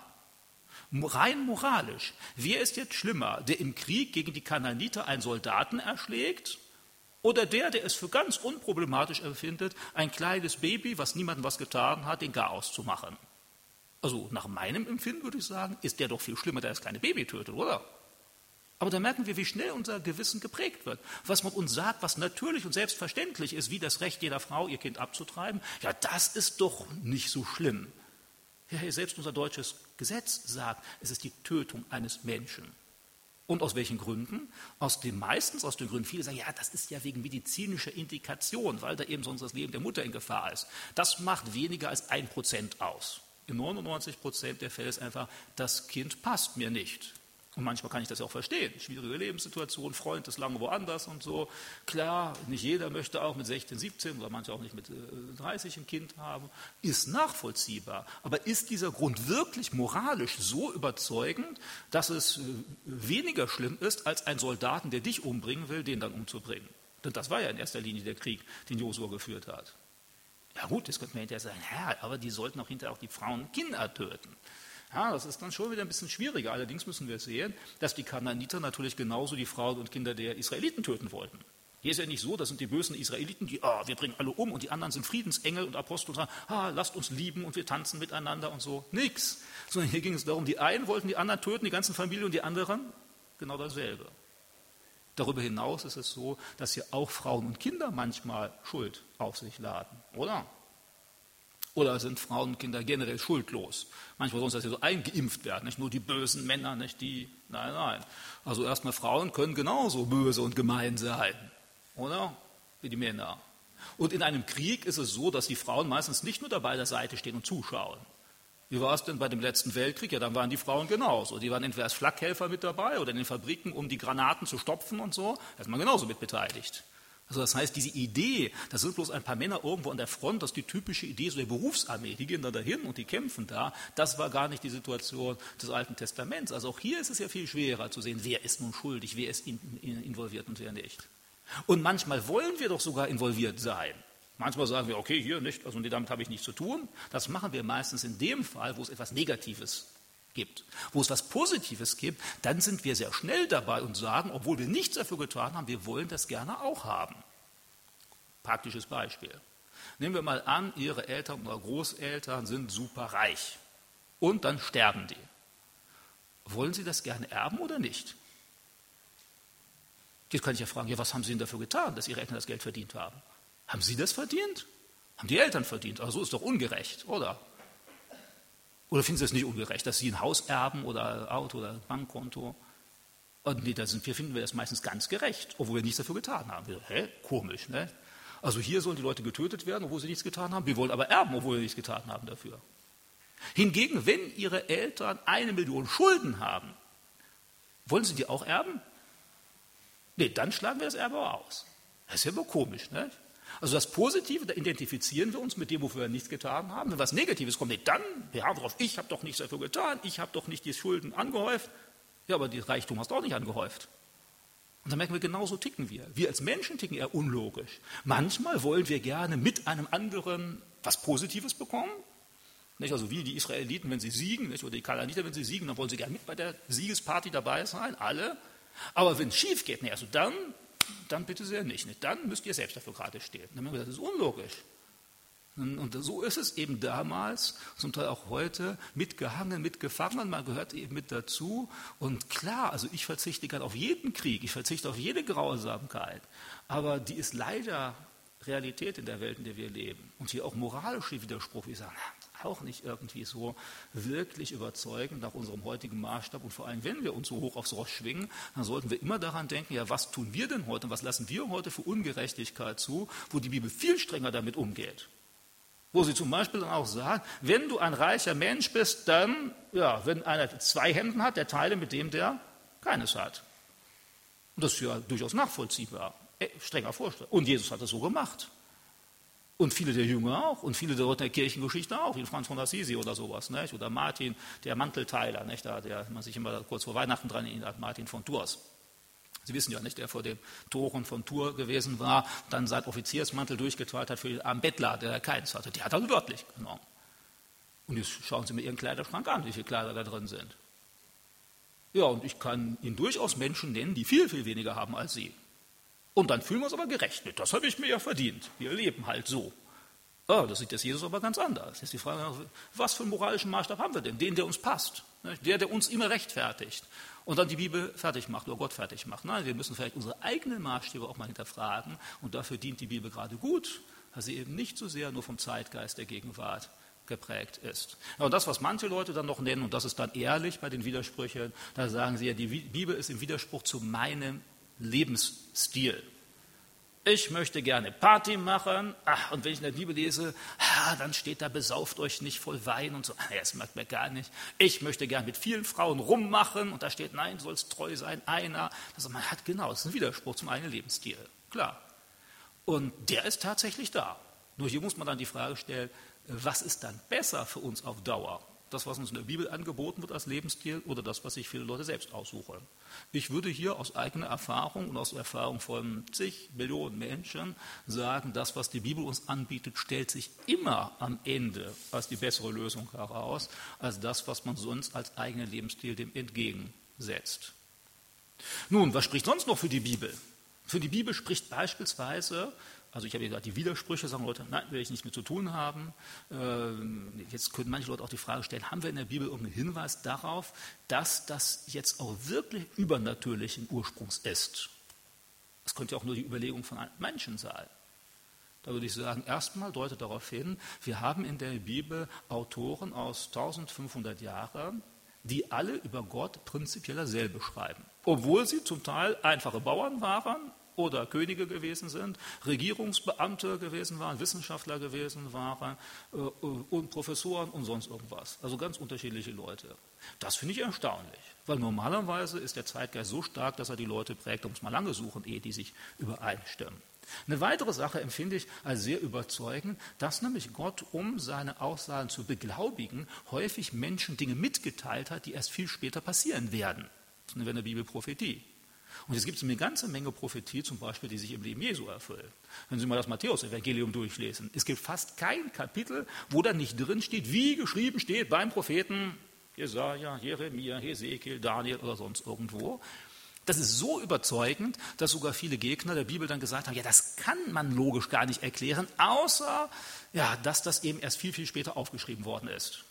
Rein moralisch, wer ist jetzt schlimmer, der im Krieg gegen die Kanaaniter einen Soldaten erschlägt oder der, der es für ganz unproblematisch empfindet, ein kleines Baby, was niemandem was getan hat, den Garaus zu machen? Also nach meinem Empfinden würde ich sagen, ist der doch viel schlimmer, der das kleine Baby tötet, oder? Aber da merken wir, wie schnell unser Gewissen geprägt wird. Was man uns sagt, was natürlich und selbstverständlich ist, wie das Recht jeder Frau, ihr Kind abzutreiben, ja, das ist doch nicht so schlimm. Ja, selbst unser deutsches Gesetz sagt, es ist die Tötung eines Menschen. Und aus welchen Gründen? Aus dem meistens, aus den Gründen, viele sagen, ja, das ist ja wegen medizinischer Indikation, weil da eben sonst das Leben der Mutter in Gefahr ist. Das macht weniger als ein Prozent aus. In neunundneunzig Prozent der Fälle ist einfach, das Kind passt mir nicht. Und manchmal kann ich das auch verstehen. Schwierige Lebenssituation, Freund ist lange woanders und so. Klar, nicht jeder möchte auch mit sechzehn, siebzehn oder manche auch nicht mit dreißig ein Kind haben. Ist nachvollziehbar. Aber ist dieser Grund wirklich moralisch so überzeugend, dass es weniger schlimm ist, als ein Soldaten, der dich umbringen will, den dann umzubringen? Denn das war ja in erster Linie der Krieg, den Josua geführt hat. Ja gut, das könnte man hinterher sagen, ja, aber die sollten auch hinterher auch die Frauen und Kinder töten. Ja, das ist dann schon wieder ein bisschen schwieriger. Allerdings müssen wir sehen, dass die Kanaaniter natürlich genauso die Frauen und Kinder der Israeliten töten wollten. Hier ist ja nicht so, das sind die bösen Israeliten, die, ah, wir bringen alle um, und die anderen sind Friedensengel und Apostel und sagen, ah, lasst uns lieben und wir tanzen miteinander und so. Nix. Sondern hier ging es darum, die einen wollten die anderen töten, die ganze Familie, und die anderen genau dasselbe. Darüber hinaus ist es so, dass hier auch Frauen und Kinder manchmal Schuld auf sich laden, oder? Oder sind Frauen und Kinder generell schuldlos? Manchmal sollen das ja so eingeimpft werden, nicht nur die bösen Männer, nicht die, nein, nein. Also erstmal, Frauen können genauso böse und gemein sein, oder? Wie die Männer. Und in einem Krieg ist es so, dass die Frauen meistens nicht nur dabei an der Seite stehen und zuschauen. Wie war es denn bei dem letzten Weltkrieg? Ja, dann waren die Frauen genauso. Die waren entweder als Flakhelfer mit dabei oder in den Fabriken, um die Granaten zu stopfen und so. Da ist man genauso mit beteiligt. Also das heißt, diese Idee, das sind bloß ein paar Männer irgendwo an der Front, das ist die typische Idee so der Berufsarmee, die gehen da dahin und die kämpfen da, das war gar nicht die Situation des Alten Testaments. Also auch hier ist es ja viel schwerer zu sehen, wer ist nun schuldig, wer ist in, in, involviert und wer nicht. Und manchmal wollen wir doch sogar involviert sein. Manchmal sagen wir, okay, hier nicht, also damit habe ich nichts zu tun. Das machen wir meistens in dem Fall, wo es etwas Negatives gibt. Wo es was Positives gibt, dann sind wir sehr schnell dabei und sagen, obwohl wir nichts dafür getan haben, wir wollen das gerne auch haben. Praktisches Beispiel. Nehmen wir mal an, Ihre Eltern oder Großeltern sind super reich und dann sterben die. Wollen Sie das gerne erben oder nicht? Jetzt kann ich ja fragen, ja, was haben Sie denn dafür getan, dass Ihre Eltern das Geld verdient haben? Haben Sie das verdient? Haben die Eltern verdient? Also ist doch ungerecht, oder? Oder finden Sie es nicht ungerecht, dass Sie ein Haus erben oder ein Auto oder ein Bankkonto? Und nee, da sind wir, finden wir das meistens ganz gerecht, obwohl wir nichts dafür getan haben. Wir, hä? Komisch, ne? Also hier sollen die Leute getötet werden, obwohl sie nichts getan haben. Wir wollen aber erben, obwohl wir nichts getan haben dafür. Hingegen, wenn Ihre Eltern eine Million Schulden haben, wollen Sie die auch erben? Nee, dann schlagen wir das Erbe aus. Das ist ja aber komisch, ne? Also das Positive, da identifizieren wir uns mit dem, wofür wir nichts getan haben. Wenn was Negatives kommt, nee, dann, ja, drauf, ich habe doch nichts dafür getan, ich habe doch nicht die Schulden angehäuft. Ja, aber die Reichtum hast du auch nicht angehäuft. Und dann merken wir, genauso ticken wir. Wir als Menschen ticken eher unlogisch. Manchmal wollen wir gerne mit einem anderen was Positives bekommen. Nicht? Also wie die Israeliten, wenn sie siegen, nicht? Oder die Kanaaniter, wenn sie siegen, dann wollen sie gerne mit bei der Siegesparty dabei sein, alle. Aber wenn es schief geht, nee, also dann... dann bitte sehr nicht. Dann müsst ihr selbst dafür gerade stehen. Dann haben wir gesagt, das ist unlogisch. Und so ist es eben damals, zum Teil auch heute, mitgehangen, mitgefangen, man gehört eben mit dazu. Und klar, also ich verzichte gerade auf jeden Krieg, ich verzichte auf jede Grausamkeit, aber die ist leider Realität in der Welt, in der wir leben. Und hier auch moralische Widerspruch, wie ich sage, auch nicht irgendwie so wirklich überzeugend nach unserem heutigen Maßstab. Und vor allem, wenn wir uns so hoch aufs Ross schwingen, dann sollten wir immer daran denken, ja, was tun wir denn heute, was lassen wir heute für Ungerechtigkeit zu, wo die Bibel viel strenger damit umgeht. Wo sie zum Beispiel dann auch sagt, wenn du ein reicher Mensch bist, dann, ja, wenn einer zwei Hemden hat, der teile mit dem, der keines hat. Und das ist ja durchaus nachvollziehbar, strenger Vorschlag. Und Jesus hat das so gemacht. Und viele der Jünger auch und viele der Kirchengeschichte auch, wie Franz von Assisi oder sowas, nicht? Oder Martin, der Mantelteiler, nicht? Da, der man sich immer kurz vor Weihnachten dran erinnert, Martin von Tours. Sie wissen ja nicht, der vor den Toren von Tours gewesen war und dann seinen Offiziersmantel durchgeteilt hat für den armen Bettler, der keins hatte. Der hat also wörtlich genommen. Und jetzt schauen Sie mir Ihren Kleiderschrank an, wie viele Kleider da drin sind. Ja, und ich kann Ihnen durchaus Menschen nennen, die viel, viel weniger haben als Sie. Und dann fühlen wir uns aber gerecht mit. Das habe ich mir ja verdient. Wir leben halt so. Oh, das sieht jetzt Jesus aber ganz anders. Jetzt ist die Frage, was für einen moralischen Maßstab haben wir denn? Den, der uns passt, der, der uns immer rechtfertigt und dann die Bibel fertig macht oder Gott fertig macht. Nein, wir müssen vielleicht unsere eigenen Maßstäbe auch mal hinterfragen und dafür dient die Bibel gerade gut, weil sie eben nicht so sehr nur vom Zeitgeist der Gegenwart geprägt ist. Ja, und das, was manche Leute dann noch nennen, und das ist dann ehrlich bei den Widersprüchen, da sagen sie ja, die Bibel ist im Widerspruch zu meinem Lebensstil. Ich möchte gerne Party machen, ach, und wenn ich in der Bibel lese, ah, dann steht da, besauft euch nicht voll Wein und so, ah, das mag mir gar nicht. Ich möchte gerne mit vielen Frauen rummachen und da steht, nein, du sollst treu sein, einer. Das, man hat genau, das ist ein Widerspruch zum eigenen Lebensstil, klar. Und der ist tatsächlich da. Nur hier muss man dann die Frage stellen, was ist dann besser für uns auf Dauer? Das, was uns in der Bibel angeboten wird als Lebensstil oder das, was sich viele Leute selbst aussuchen. Ich würde hier aus eigener Erfahrung und aus der Erfahrung von zig Millionen Menschen sagen, das, was die Bibel uns anbietet, stellt sich immer am Ende als die bessere Lösung heraus, als das, was man sonst als eigenen Lebensstil dem entgegensetzt. Nun, was spricht sonst noch für die Bibel? Für die Bibel spricht beispielsweise, also ich habe ja gesagt, die Widersprüche, sagen Leute, nein, will ich nichts mit zu tun haben. Jetzt können manche Leute auch die Frage stellen, haben wir in der Bibel irgendeinen Hinweis darauf, dass das jetzt auch wirklich übernatürlichen Ursprungs ist? Das könnte ja auch nur die Überlegung von einem Menschen sein. Da würde ich sagen, erstmal deutet darauf hin, wir haben in der Bibel Autoren aus eintausendfünfhundert Jahren, die alle über Gott prinzipiell dasselbe schreiben. Obwohl sie zum Teil einfache Bauern waren, oder Könige gewesen sind, Regierungsbeamte gewesen waren, Wissenschaftler gewesen waren äh, und Professoren und sonst irgendwas. Also ganz unterschiedliche Leute. Das finde ich erstaunlich, weil normalerweise ist der Zeitgeist so stark, dass er die Leute prägt. Da muss man lange suchen, ehe die sich übereinstimmen. Eine weitere Sache empfinde ich als sehr überzeugend, dass nämlich Gott, um seine Aussagen zu beglaubigen, häufig Menschen Dinge mitgeteilt hat, die erst viel später passieren werden. Das nennen wir in der Bibel Prophetie. Und jetzt gibt es eine ganze Menge Prophetie, zum Beispiel, die sich im Leben Jesu erfüllt. Wenn Sie mal das Matthäus-Evangelium durchlesen, es gibt fast kein Kapitel, wo da nicht drin steht, wie geschrieben steht beim Propheten Jesaja, Jeremia, Hesekiel, Daniel oder sonst irgendwo. Das ist so überzeugend, dass sogar viele Gegner der Bibel dann gesagt haben, ja, das kann man logisch gar nicht erklären, außer, ja, dass das eben erst viel, viel später aufgeschrieben worden ist.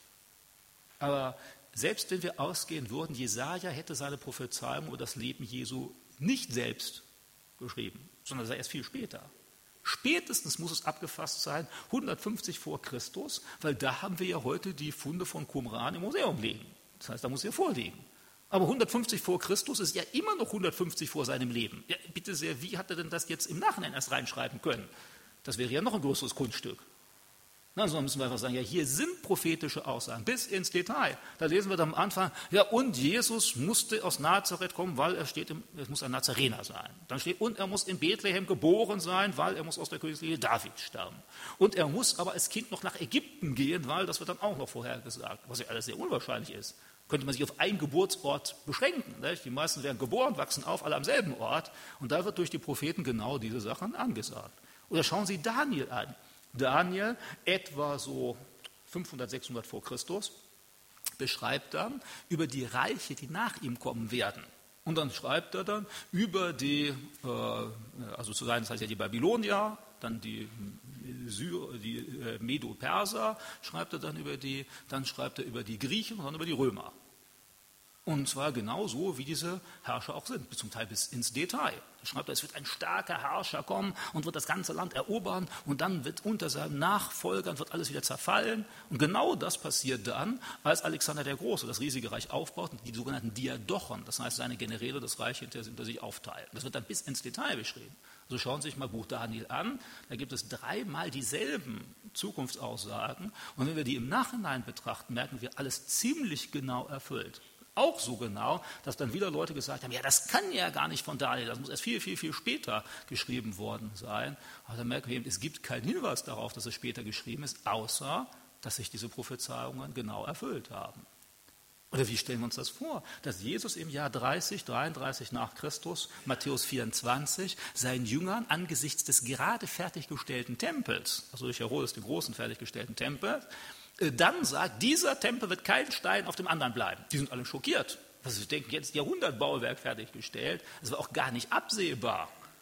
Aber selbst wenn wir ausgehen würden, Jesaja hätte seine Prophezeiung über das Leben Jesu nicht selbst geschrieben, sondern sei erst viel später. Spätestens muss es abgefasst sein, hundertfünfzig vor Christus, weil da haben wir ja heute die Funde von Qumran im Museum liegen. Das heißt, da muss er vorliegen. Aber hundertfünfzig vor Christus ist ja immer noch hundertfünfzig vor seinem Leben. Ja, bitte sehr, wie hat er denn das jetzt im Nachhinein erst reinschreiben können? Das wäre ja noch ein größeres Kunststück. Na, so müssen wir einfach sagen, ja, hier sind prophetische Aussagen, bis ins Detail. Da lesen wir dann am Anfang, ja, und Jesus musste aus Nazareth kommen, weil er steht, im, es muss ein Nazarener sein. Dann steht, und er muss in Bethlehem geboren sein, weil er muss aus der Königslinie David stammen. Und er muss aber als Kind noch nach Ägypten gehen, weil das wird dann auch noch vorher gesagt, was ja alles sehr unwahrscheinlich ist. Könnte man sich auf einen Geburtsort beschränken. Nicht? Die meisten werden geboren, wachsen auf, alle am selben Ort. Und da wird durch die Propheten genau diese Sachen angesagt. Oder schauen Sie Daniel an. Daniel, etwa so fünfhundert, sechshundert vor Christus, beschreibt dann über die Reiche, die nach ihm kommen werden. Und dann schreibt er dann über die, äh, also zu seiner Zeit ja die Babylonier, dann die, Syr, die äh, Medo-Perser, schreibt er dann über die, dann schreibt er über die Griechen und dann über die Römer. Und zwar genau so, wie diese Herrscher auch sind, zum Teil bis ins Detail. Da schreibt er, es wird ein starker Herrscher kommen und wird das ganze Land erobern und dann wird unter seinen Nachfolgern wird alles wieder zerfallen. Und genau das passiert dann, als Alexander der Große das riesige Reich aufbaut und die sogenannten Diadochen, das heißt seine Generäle, das Reich hinter sich aufteilen. Das wird dann bis ins Detail beschrieben. Also schauen Sie sich mal Buch Daniel an, da gibt es dreimal dieselben Zukunftsaussagen und wenn wir die im Nachhinein betrachten, merken wir, alles ziemlich genau erfüllt. Auch so genau, dass dann wieder Leute gesagt haben, ja, das kann ja gar nicht von Daniel, das muss erst viel, viel, viel später geschrieben worden sein. Aber dann merken wir eben, es gibt keinen Hinweis darauf, dass es später geschrieben ist, außer, dass sich diese Prophezeiungen genau erfüllt haben. Oder wie stellen wir uns das vor? Dass Jesus im Jahr dreißig, dreiunddreißig nach Christus, Matthäus vierundzwanzig, seinen Jüngern angesichts des gerade fertiggestellten Tempels, also durch Herodes den großen fertiggestellten Tempel, dann sagt, dieser Tempel wird kein Stein auf dem anderen bleiben. Die sind alle schockiert. Also sie denken, jetzt Jahrhundertbauwerk fertiggestellt. Es war auch gar nicht absehbar.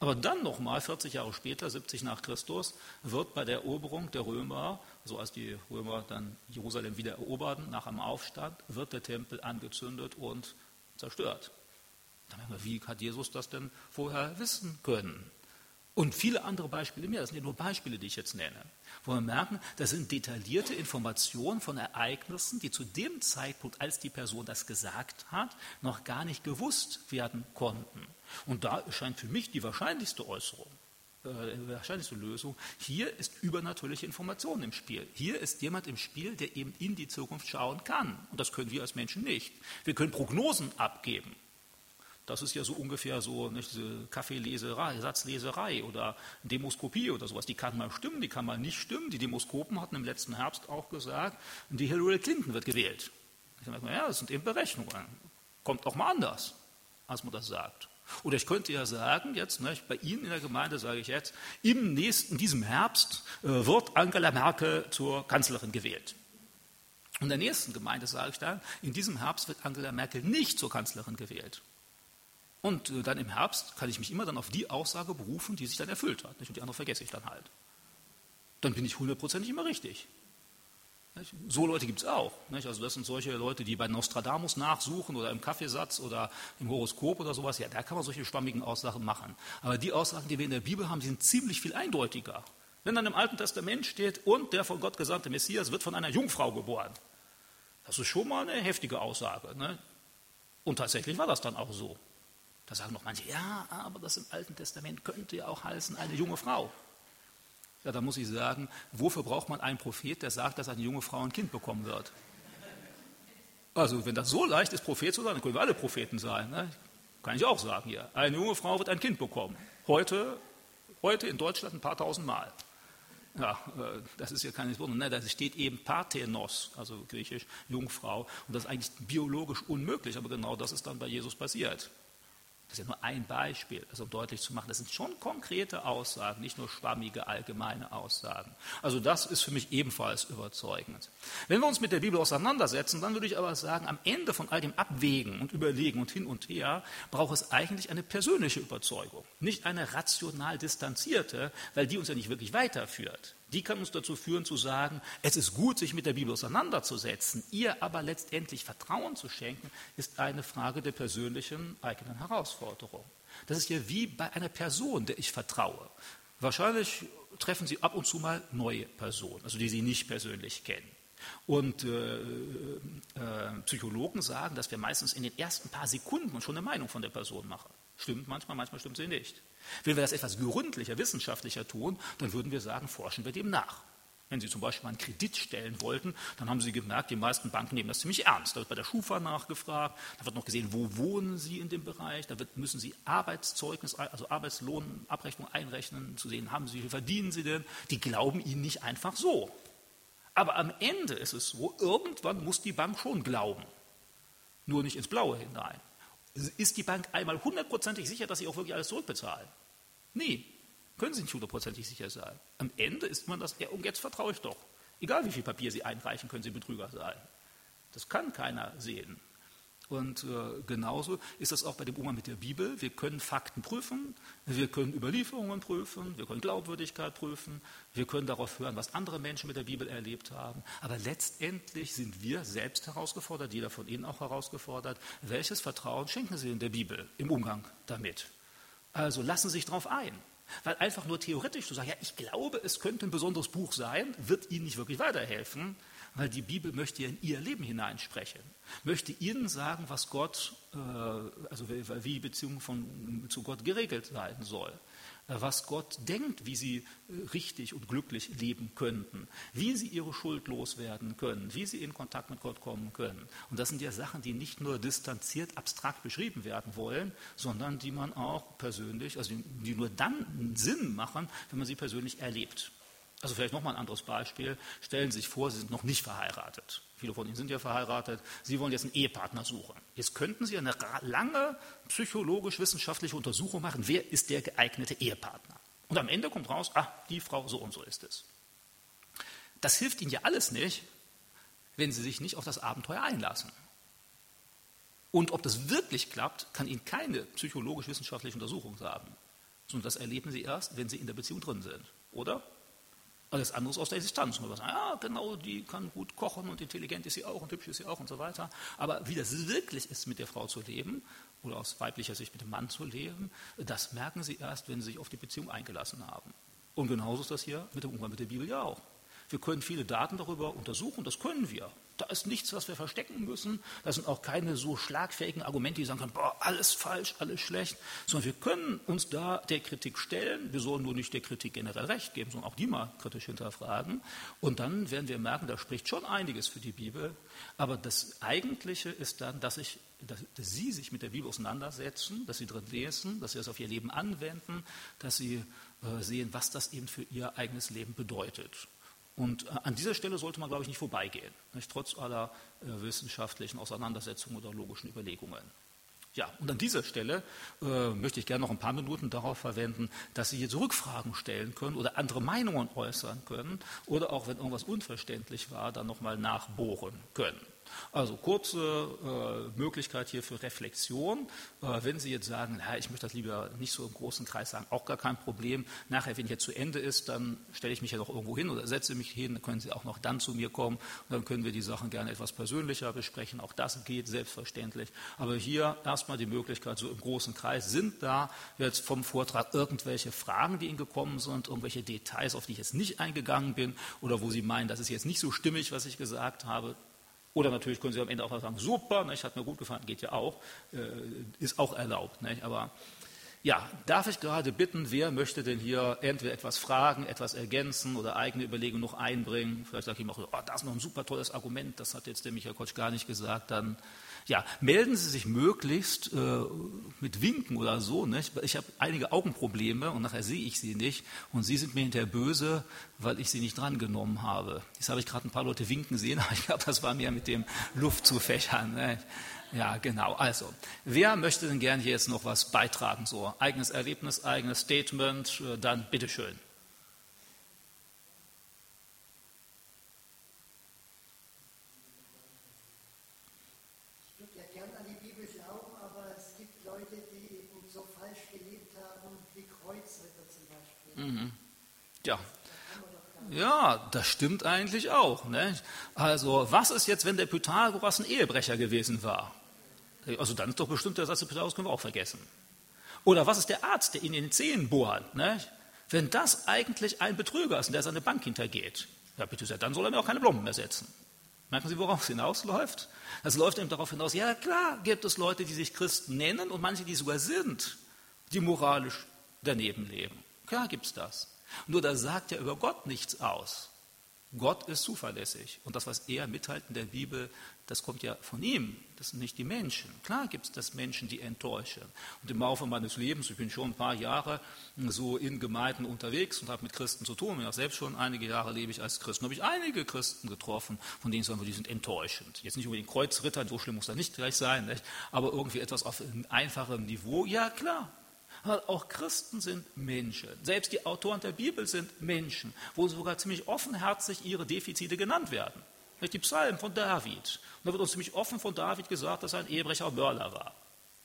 Aber dann nochmal, vierzig Jahre später, siebzig nach Christus, wird bei der Eroberung der Römer, so als die Römer dann Jerusalem wieder eroberten, nach einem Aufstand, wird der Tempel angezündet und zerstört. Dann merken wir, wie hat Jesus das denn vorher wissen können? Und viele andere Beispiele mehr, das sind ja nur Beispiele, die ich jetzt nenne, wo wir merken, das sind detaillierte Informationen von Ereignissen, die zu dem Zeitpunkt, als die Person das gesagt hat, noch gar nicht gewusst werden konnten. Und da erscheint für mich die wahrscheinlichste Äußerung, äh, die wahrscheinlichste Lösung, hier ist übernatürliche Information im Spiel. Hier ist jemand im Spiel, der eben in die Zukunft schauen kann. Und das können wir als Menschen nicht. Wir können Prognosen abgeben. Das ist ja so ungefähr so, nicht, diese Kaffeeleserei, Satzleserei oder Demoskopie oder sowas. Die kann mal stimmen, die kann mal nicht stimmen. Die Demoskopen hatten im letzten Herbst auch gesagt, die Hillary Clinton wird gewählt. Ich sage, ja, das sind eben Berechnungen. Kommt auch mal anders, als man das sagt. Oder ich könnte ja sagen, jetzt, nicht, bei Ihnen in der Gemeinde sage ich jetzt, im nächsten, diesem Herbst äh, wird Angela Merkel zur Kanzlerin gewählt. Und in der nächsten Gemeinde sage ich dann, in diesem Herbst wird Angela Merkel nicht zur Kanzlerin gewählt. Und äh, dann im Herbst kann ich mich immer dann auf die Aussage berufen, die sich dann erfüllt hat. Nicht? Und die andere vergesse ich dann halt. Dann bin ich hundertprozentig immer richtig. Nicht? So Leute gibt es auch. Nicht? Also das sind solche Leute, die bei Nostradamus nachsuchen oder im Kaffeesatz oder im Horoskop oder sowas. Ja, da kann man solche schwammigen Aussagen machen. Aber die Aussagen, die wir in der Bibel haben, die sind ziemlich viel eindeutiger. Wenn dann im Alten Testament steht, und der von Gott gesandte Messias wird von einer Jungfrau geboren. Das ist schon mal eine heftige Aussage. Ne? Und tatsächlich war das dann auch so. Da sagen noch manche, ja, aber das im Alten Testament könnte ja auch heißen, eine junge Frau. Ja, da muss ich sagen, wofür braucht man einen Prophet, der sagt, dass eine junge Frau ein Kind bekommen wird? Also, wenn das so leicht ist, Prophet zu sein, dann können wir alle Propheten sein. Ne? Kann ich auch sagen hier. Eine junge Frau wird ein Kind bekommen. Heute, heute in Deutschland ein paar tausend Mal. Ja, das ist ja kein Wunder. Ne? Da steht eben Parthenos, also griechisch Jungfrau. Und das ist eigentlich biologisch unmöglich, aber genau das ist dann bei Jesus passiert. Das ist ja nur ein Beispiel, also um deutlich zu machen, das sind schon konkrete Aussagen, nicht nur schwammige, allgemeine Aussagen. Also das ist für mich ebenfalls überzeugend. Wenn wir uns mit der Bibel auseinandersetzen, dann würde ich aber sagen, am Ende von all dem Abwägen und Überlegen und hin und her braucht es eigentlich eine persönliche Überzeugung, nicht eine rational distanzierte, weil die uns ja nicht wirklich weiterführt. Die kann uns dazu führen zu sagen, es ist gut, sich mit der Bibel auseinanderzusetzen, ihr aber letztendlich Vertrauen zu schenken, ist eine Frage der persönlichen eigenen Herausforderung. Das ist ja wie bei einer Person, der ich vertraue. Wahrscheinlich treffen Sie ab und zu mal neue Personen, also die Sie nicht persönlich kennen. Und äh, äh, Psychologen sagen, dass wir meistens in den ersten paar Sekunden schon eine Meinung von der Person machen. Stimmt manchmal, manchmal stimmt sie nicht. Wenn wir das etwas gründlicher, wissenschaftlicher tun, dann würden wir sagen, forschen wir dem nach. Wenn Sie zum Beispiel mal einen Kredit stellen wollten, dann haben Sie gemerkt, die meisten Banken nehmen das ziemlich ernst. Da wird bei der Schufa nachgefragt, da wird noch gesehen, wo wohnen Sie in dem Bereich, da wird, müssen Sie Arbeitszeugnis, also Arbeitslohnabrechnung einrechnen, zu sehen, haben Sie, wie viel verdienen Sie denn? Die glauben Ihnen nicht einfach so. Aber am Ende ist es so, irgendwann muss die Bank schon glauben, nur nicht ins Blaue hinein. Ist die Bank einmal hundertprozentig sicher, dass sie auch wirklich alles zurückbezahlen? Nee, können sie nicht hundertprozentig sicher sein. Am Ende ist man das, ja, und jetzt vertraue ich doch. Egal wie viel Papier Sie einreichen, können Sie Betrüger sein. Das kann keiner sehen. Und äh, genauso ist das auch bei dem Umgang mit der Bibel. Wir können Fakten prüfen, wir können Überlieferungen prüfen, wir können Glaubwürdigkeit prüfen, wir können darauf hören, was andere Menschen mit der Bibel erlebt haben. Aber letztendlich sind wir selbst herausgefordert, jeder von Ihnen auch herausgefordert. Welches Vertrauen schenken Sie in der Bibel im Umgang damit? Also lassen Sie sich darauf ein. Weil einfach nur theoretisch zu sagen, ja, ich glaube, es könnte ein besonderes Buch sein, wird Ihnen nicht wirklich weiterhelfen, weil die Bibel möchte ja in Ihr Leben hineinsprechen, möchte Ihnen sagen, was Gott, äh, also wie die Beziehung von, zu Gott geregelt sein soll, äh, was Gott denkt, wie Sie äh, richtig und glücklich leben könnten, wie Sie Ihre Schuld loswerden können, wie Sie in Kontakt mit Gott kommen können. Und das sind ja Sachen, die nicht nur distanziert, abstrakt beschrieben werden wollen, sondern die man auch persönlich, also die, die nur dann Sinn machen, wenn man sie persönlich erlebt. Also vielleicht nochmal ein anderes Beispiel. Stellen Sie sich vor, Sie sind noch nicht verheiratet. Viele von Ihnen sind ja verheiratet. Sie wollen jetzt einen Ehepartner suchen. Jetzt könnten Sie eine lange psychologisch-wissenschaftliche Untersuchung machen, wer ist der geeignete Ehepartner. Und am Ende kommt raus, ah, die Frau, so und so ist es. Das hilft Ihnen ja alles nicht, wenn Sie sich nicht auf das Abenteuer einlassen. Und ob das wirklich klappt, kann Ihnen keine psychologisch-wissenschaftliche Untersuchung sagen. sondern das erleben sie erst, wenn sie in der Beziehung drin sind, oder? Alles andere ist aus der Distanz. Man sagt, ja, genau, die kann gut kochen und intelligent ist sie auch und hübsch ist sie auch und so weiter. Aber wie das wirklich ist, mit der Frau zu leben oder aus weiblicher Sicht mit dem Mann zu leben, das merken sie erst, wenn sie sich auf die Beziehung eingelassen haben. Und genauso ist das hier mit dem Umgang mit der Bibel ja auch. Wir können viele Daten darüber untersuchen, das können wir. Da ist nichts, was wir verstecken müssen. Das sind auch keine so schlagfähigen Argumente, die sagen können, boah, alles falsch, alles schlecht. Sondern wir können uns da der Kritik stellen. Wir sollen nur nicht der Kritik generell recht geben, sondern auch die mal kritisch hinterfragen. Und dann werden wir merken, da spricht schon einiges für die Bibel. Aber das Eigentliche ist dann, dass, ich, dass, dass Sie sich mit der Bibel auseinandersetzen, dass Sie drin lesen, dass Sie das auf Ihr Leben anwenden, dass Sie äh, sehen, was das eben für Ihr eigenes Leben bedeutet. Und an dieser Stelle sollte man, glaube ich, nicht vorbeigehen, nicht? Trotz aller äh, wissenschaftlichen Auseinandersetzungen oder logischen Überlegungen. Ja, und an dieser Stelle äh, möchte ich gerne noch ein paar Minuten darauf verwenden, dass Sie jetzt Rückfragen stellen können oder andere Meinungen äußern können oder auch, wenn irgendwas unverständlich war, dann nochmal nachbohren können. Also kurze äh, Möglichkeit hier für Reflexion. Äh, wenn Sie jetzt sagen, na, ich möchte das lieber nicht so im großen Kreis sagen, auch gar kein Problem. Nachher, wenn hier zu Ende ist, dann stelle ich mich ja noch irgendwo hin oder setze mich hin, dann können Sie auch noch dann zu mir kommen und dann können wir die Sachen gerne etwas persönlicher besprechen. Auch das geht selbstverständlich. Aber hier erstmal die Möglichkeit, so im großen Kreis, sind da jetzt vom Vortrag irgendwelche Fragen, die Ihnen gekommen sind, irgendwelche Details, auf die ich jetzt nicht eingegangen bin oder wo Sie meinen, das ist jetzt nicht so stimmig, was ich gesagt habe. Oder natürlich können Sie am Ende auch sagen, super, nicht, hat mir gut gefallen, geht ja auch, äh, ist auch erlaubt. Nicht? Aber ja, darf ich gerade bitten, wer möchte denn hier entweder etwas fragen, etwas ergänzen oder eigene Überlegungen noch einbringen? Vielleicht sage ich auch, oh, das ist noch ein super tolles Argument, das hat jetzt der Michael Kotsch gar nicht gesagt. Dann ja, melden Sie sich möglichst äh, mit Winken oder so. Nicht? Ich habe einige Augenprobleme und nachher sehe ich Sie nicht und Sie sind mir hinterher böse, weil ich Sie nicht drangenommen habe. Jetzt habe ich gerade ein paar Leute winken sehen, aber ich glaube, das war mehr mit dem Luftzufächern. Ne? Ja, genau. Also, wer möchte denn gern hier jetzt noch was beitragen? So, eigenes Erlebnis, eigenes Statement, dann bitteschön. Ich würde ja gern an die Bibel glauben, aber es gibt Leute, die eben so falsch gelebt haben, wie Kreuzritter zum Beispiel. Mhm. Ja. Ja, das stimmt eigentlich auch. Ne? Also, was ist jetzt, wenn der Pythagoras ein Ehebrecher gewesen war? Also dann ist doch bestimmt der Satz des Pythagoras, können wir auch vergessen. Oder was ist der Arzt, der ihn in den Zähnen bohrt? Ne? Wenn das eigentlich ein Betrüger ist und der seine Bank hintergeht, ja bitte sehr, dann soll er mir auch keine Blomben mehr setzen. Merken Sie, worauf es hinausläuft? Das läuft eben darauf hinaus, ja klar gibt es Leute, die sich Christen nennen und manche, die sogar sind, die moralisch daneben leben. Klar gibt es das. Nur da sagt ja über Gott nichts aus. Gott ist zuverlässig. Und das, was er mitteilt in der Bibel, das kommt ja von ihm. Das sind nicht die Menschen. Klar gibt es das Menschen, die enttäuschen. Und im Laufe meines Lebens, ich bin schon ein paar Jahre so in Gemeinden unterwegs und habe mit Christen zu tun. Und selbst schon einige Jahre lebe ich als Christ. Und habe ich einige Christen getroffen, von denen sagen wir, die sind enttäuschend. Jetzt nicht unbedingt Kreuzritter, so schlimm muss das nicht gleich sein, nicht? Aber irgendwie etwas auf einem einfachen Niveau. Ja, klar. Auch Christen sind Menschen. Selbst die Autoren der Bibel sind Menschen, wo sogar ziemlich offenherzig ihre Defizite genannt werden. Die Psalmen von David. Und da wird uns ziemlich offen von David gesagt, dass er ein Ehebrecher und Mörder war.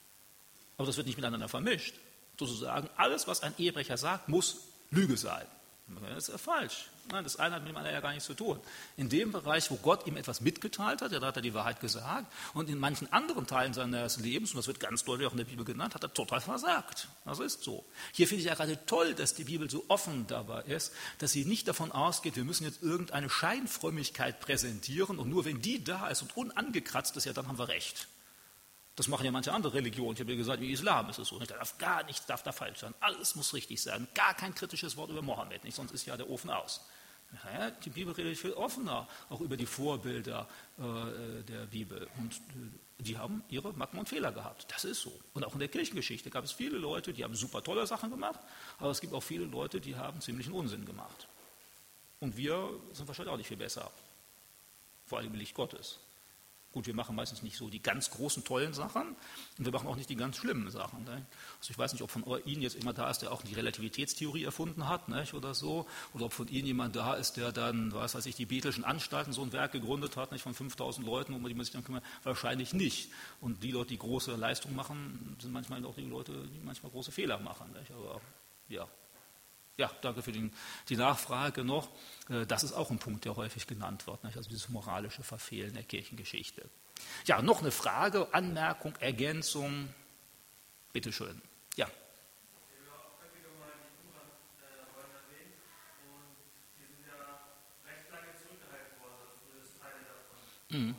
Aber das wird nicht miteinander vermischt. Sozusagen, alles, was ein Ehebrecher sagt, muss Lüge sein. Das ist ja falsch. Nein, das eine hat mit dem anderen ja gar nichts zu tun. In dem Bereich, wo Gott ihm etwas mitgeteilt hat, da hat er die Wahrheit gesagt, und in manchen anderen Teilen seines Lebens, und das wird ganz deutlich auch in der Bibel genannt, hat er total versagt. Das ist so. Hier finde ich ja gerade toll, dass die Bibel so offen dabei ist, dass sie nicht davon ausgeht, wir müssen jetzt irgendeine Scheinfrömmigkeit präsentieren und nur wenn die da ist und unangekratzt ist, ja, dann haben wir recht. Das machen ja manche andere Religionen. Ich habe ja gesagt, wie Islam ist es so. Da darf gar nichts darf da falsch sein. Alles muss richtig sein. Gar kein kritisches Wort über Mohammed, nicht? Sonst ist ja der Ofen aus. Ja, die Bibel redet viel offener, auch über die Vorbilder äh, der Bibel. Und äh, die haben ihre Macken und Fehler gehabt. Das ist so. Und auch in der Kirchengeschichte gab es viele Leute, die haben super tolle Sachen gemacht, aber es gibt auch viele Leute, die haben ziemlichen Unsinn gemacht. Und wir sind wahrscheinlich auch nicht viel besser. Vor allem im Licht Gottes. Gut, wir machen meistens nicht so die ganz großen, tollen Sachen und wir machen auch nicht die ganz schlimmen Sachen. Ne? Also ich weiß nicht, ob von Ihnen jetzt jemand da ist, der auch die Relativitätstheorie erfunden hat, nicht, oder so, oder ob von Ihnen jemand da ist, der dann, was weiß ich, die Bethelschen Anstalten, so ein Werk gegründet hat, nicht, von fünftausend Leuten, um die man sich dann kümmert. Wahrscheinlich nicht. Und die Leute, die große Leistung machen, sind manchmal auch die Leute, die manchmal große Fehler machen. Nicht? Aber Ja. Ja, danke für den, die Nachfrage noch. Das ist auch ein Punkt, der häufig genannt wird, nicht? Also dieses moralische Verfehlen der Kirchengeschichte. Ja, noch eine Frage, Anmerkung, Ergänzung. Bitte schön. Ja. Mhm.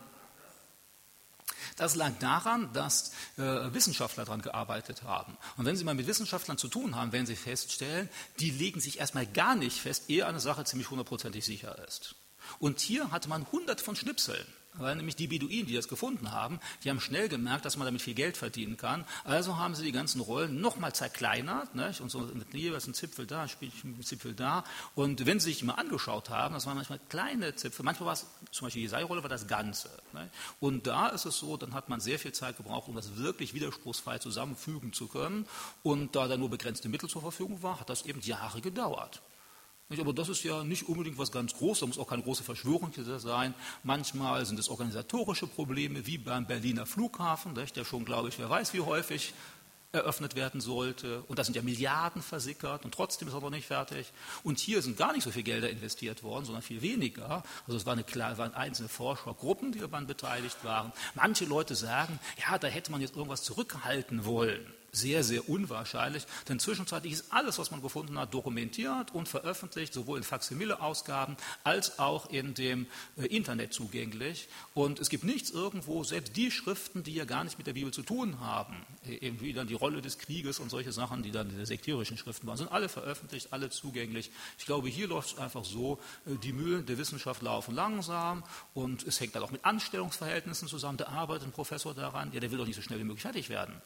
Das lag daran, dass äh, Wissenschaftler daran gearbeitet haben. Und wenn Sie mal mit Wissenschaftlern zu tun haben, werden Sie feststellen, die legen sich erstmal gar nicht fest, ehe eine Sache ziemlich hundertprozentig sicher ist. Und hier hatte man hundert von Schnipseln. Weil nämlich die Beduinen, die das gefunden haben, die haben schnell gemerkt, dass man damit viel Geld verdienen kann. Also haben sie die ganzen Rollen nochmal zerkleinert, nicht? Und so mit jeweils ein Zipfel da, ein Zipfel da. Und wenn sie sich mal angeschaut haben, das waren manchmal kleine Zipfel, manchmal war es, zum Beispiel die Jesaja-Rolle war das Ganze. Nicht? Und da ist es so, dann hat man sehr viel Zeit gebraucht, um das wirklich widerspruchsfrei zusammenfügen zu können. Und da da nur begrenzte Mittel zur Verfügung war, hat das eben Jahre gedauert. Aber das ist ja nicht unbedingt was ganz Großes, da muss auch keine große Verschwörung sein. Manchmal sind es organisatorische Probleme, wie beim Berliner Flughafen, der schon, glaube ich, wer weiß wie häufig eröffnet werden sollte. Und da sind ja Milliarden versickert und trotzdem ist er noch nicht fertig. Und hier sind gar nicht so viel Gelder investiert worden, sondern viel weniger. Also es waren, eine, waren einzelne Forschergruppen, die daran beteiligt waren. Manche Leute sagen, ja, da hätte man jetzt irgendwas zurückhalten wollen. Sehr, sehr unwahrscheinlich, denn zwischenzeitlich ist alles, was man gefunden hat, dokumentiert und veröffentlicht, sowohl in Faksimile-Ausgaben als auch in dem äh, Internet zugänglich. Und es gibt nichts irgendwo, selbst die Schriften, die ja gar nicht mit der Bibel zu tun haben, eben wie dann die Rolle des Krieges und solche Sachen, die dann in den sektierischen Schriften waren, sind alle veröffentlicht, alle zugänglich. Ich glaube, hier läuft es einfach so, äh, die Mühlen der Wissenschaft laufen langsam und es hängt dann auch mit Anstellungsverhältnissen zusammen. Da arbeitet ein Professor daran, ja, der will doch nicht so schnell wie möglich fertig werden.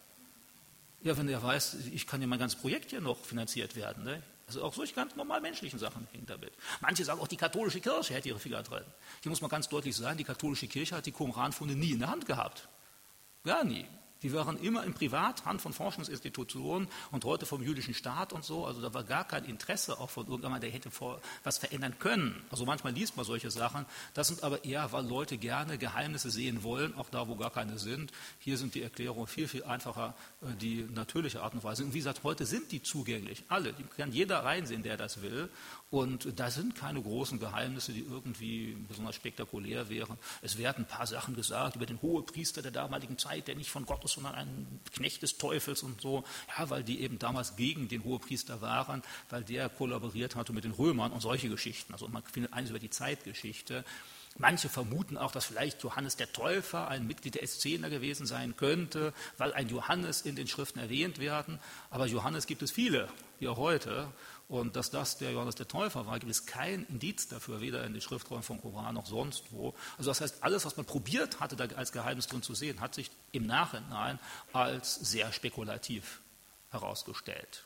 Ja, wenn er weiß, ich kann ja mein ganzes Projekt hier noch finanziert werden. Ne? Also auch solche ganz normal menschlichen Sachen hängen damit. Manche sagen auch, die katholische Kirche hätte ihre Finger drin. Hier muss man ganz deutlich sagen, die katholische Kirche hat die Qumran-Funde nie in der Hand gehabt. Gar nie. Die waren immer in Privathand von Forschungsinstitutionen und heute vom jüdischen Staat und so. Also da war gar kein Interesse auch von irgendjemandem, der hätte vor, was verändern können. Also manchmal liest man solche Sachen. Das sind aber eher, weil Leute gerne Geheimnisse sehen wollen, auch da, wo gar keine sind. Hier sind die Erklärungen viel, viel einfacher, die natürliche Art und Weise. Und wie gesagt, heute sind die zugänglich. Alle. Die kann jeder reinsehen, der das will. Und da sind keine großen Geheimnisse, die irgendwie besonders spektakulär wären. Es werden ein paar Sachen gesagt über den Hohepriester der damaligen Zeit, der nicht von Gott ist, sondern ein Knecht des Teufels und so. Ja, weil die eben damals gegen den Hohepriester waren, weil der kollaboriert hatte mit den Römern und solche Geschichten. Also man findet eines über die Zeitgeschichte. Manche vermuten auch, dass vielleicht Johannes der Täufer ein Mitglied der Essener gewesen sein könnte, weil ein Johannes in den Schriften erwähnt werden. Aber Johannes gibt es viele, wie auch heute. Und dass das der Johannes der Täufer war, gibt es kein Indiz dafür, weder in den Schriftrollen von Qumran noch sonst wo. Also das heißt, alles, was man probiert hatte, da als Geheimnis drin zu sehen, hat sich im Nachhinein als sehr spekulativ herausgestellt.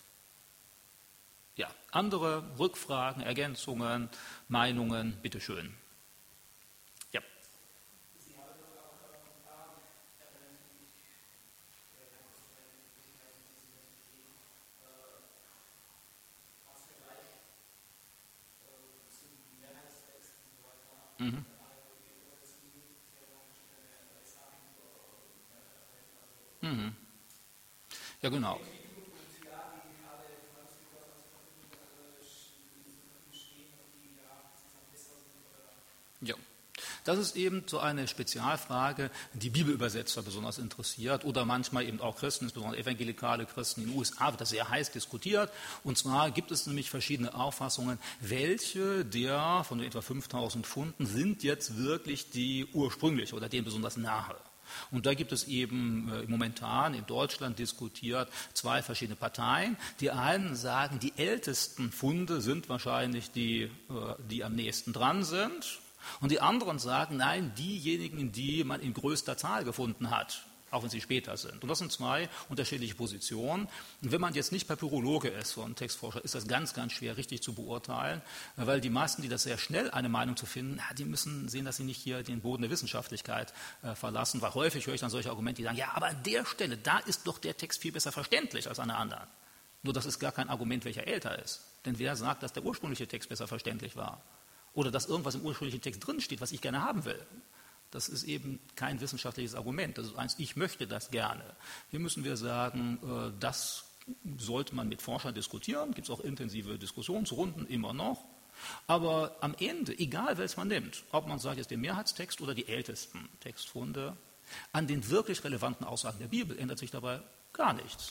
Ja, andere Rückfragen, Ergänzungen, Meinungen, bitteschön. Ja. Mhm. Mhm. Ja, genau. Ja. Das ist eben so eine Spezialfrage, die Bibelübersetzer besonders interessiert oder manchmal eben auch Christen, insbesondere evangelikale Christen. In den U S A wird das sehr heiß diskutiert. Und zwar gibt es nämlich verschiedene Auffassungen, welche der von den etwa fünftausend Funden sind jetzt wirklich die ursprüngliche oder denen besonders nahe. Und da gibt es eben äh, momentan in Deutschland diskutiert zwei verschiedene Parteien. Die einen sagen, die ältesten Funde sind wahrscheinlich die, äh, die am nächsten dran sind. Und die anderen sagen, nein, diejenigen, die man in größter Zahl gefunden hat, auch wenn sie später sind. Und das sind zwei unterschiedliche Positionen. Und wenn man jetzt nicht Papyrologe ist, so ein Textforscher, ist das ganz, ganz schwer richtig zu beurteilen, weil die meisten, die das sehr schnell eine Meinung zu finden, die müssen sehen, dass sie nicht hier den Boden der Wissenschaftlichkeit äh, verlassen, weil häufig höre ich dann solche Argumente, die sagen, ja, aber an der Stelle, da ist doch der Text viel besser verständlich als an der anderen. Nur das ist gar kein Argument, welcher älter ist. Denn wer sagt, dass der ursprüngliche Text besser verständlich war? Oder dass irgendwas im ursprünglichen Text drinsteht, was ich gerne haben will. Das ist eben kein wissenschaftliches Argument. Das ist eins, ich möchte das gerne. Hier müssen wir sagen, das sollte man mit Forschern diskutieren, gibt es auch intensive Diskussionsrunden immer noch. Aber am Ende, egal welches man nimmt, ob man sagt, jetzt der Mehrheitstext oder die ältesten Textfunde, an den wirklich relevanten Aussagen der Bibel ändert sich dabei gar nichts.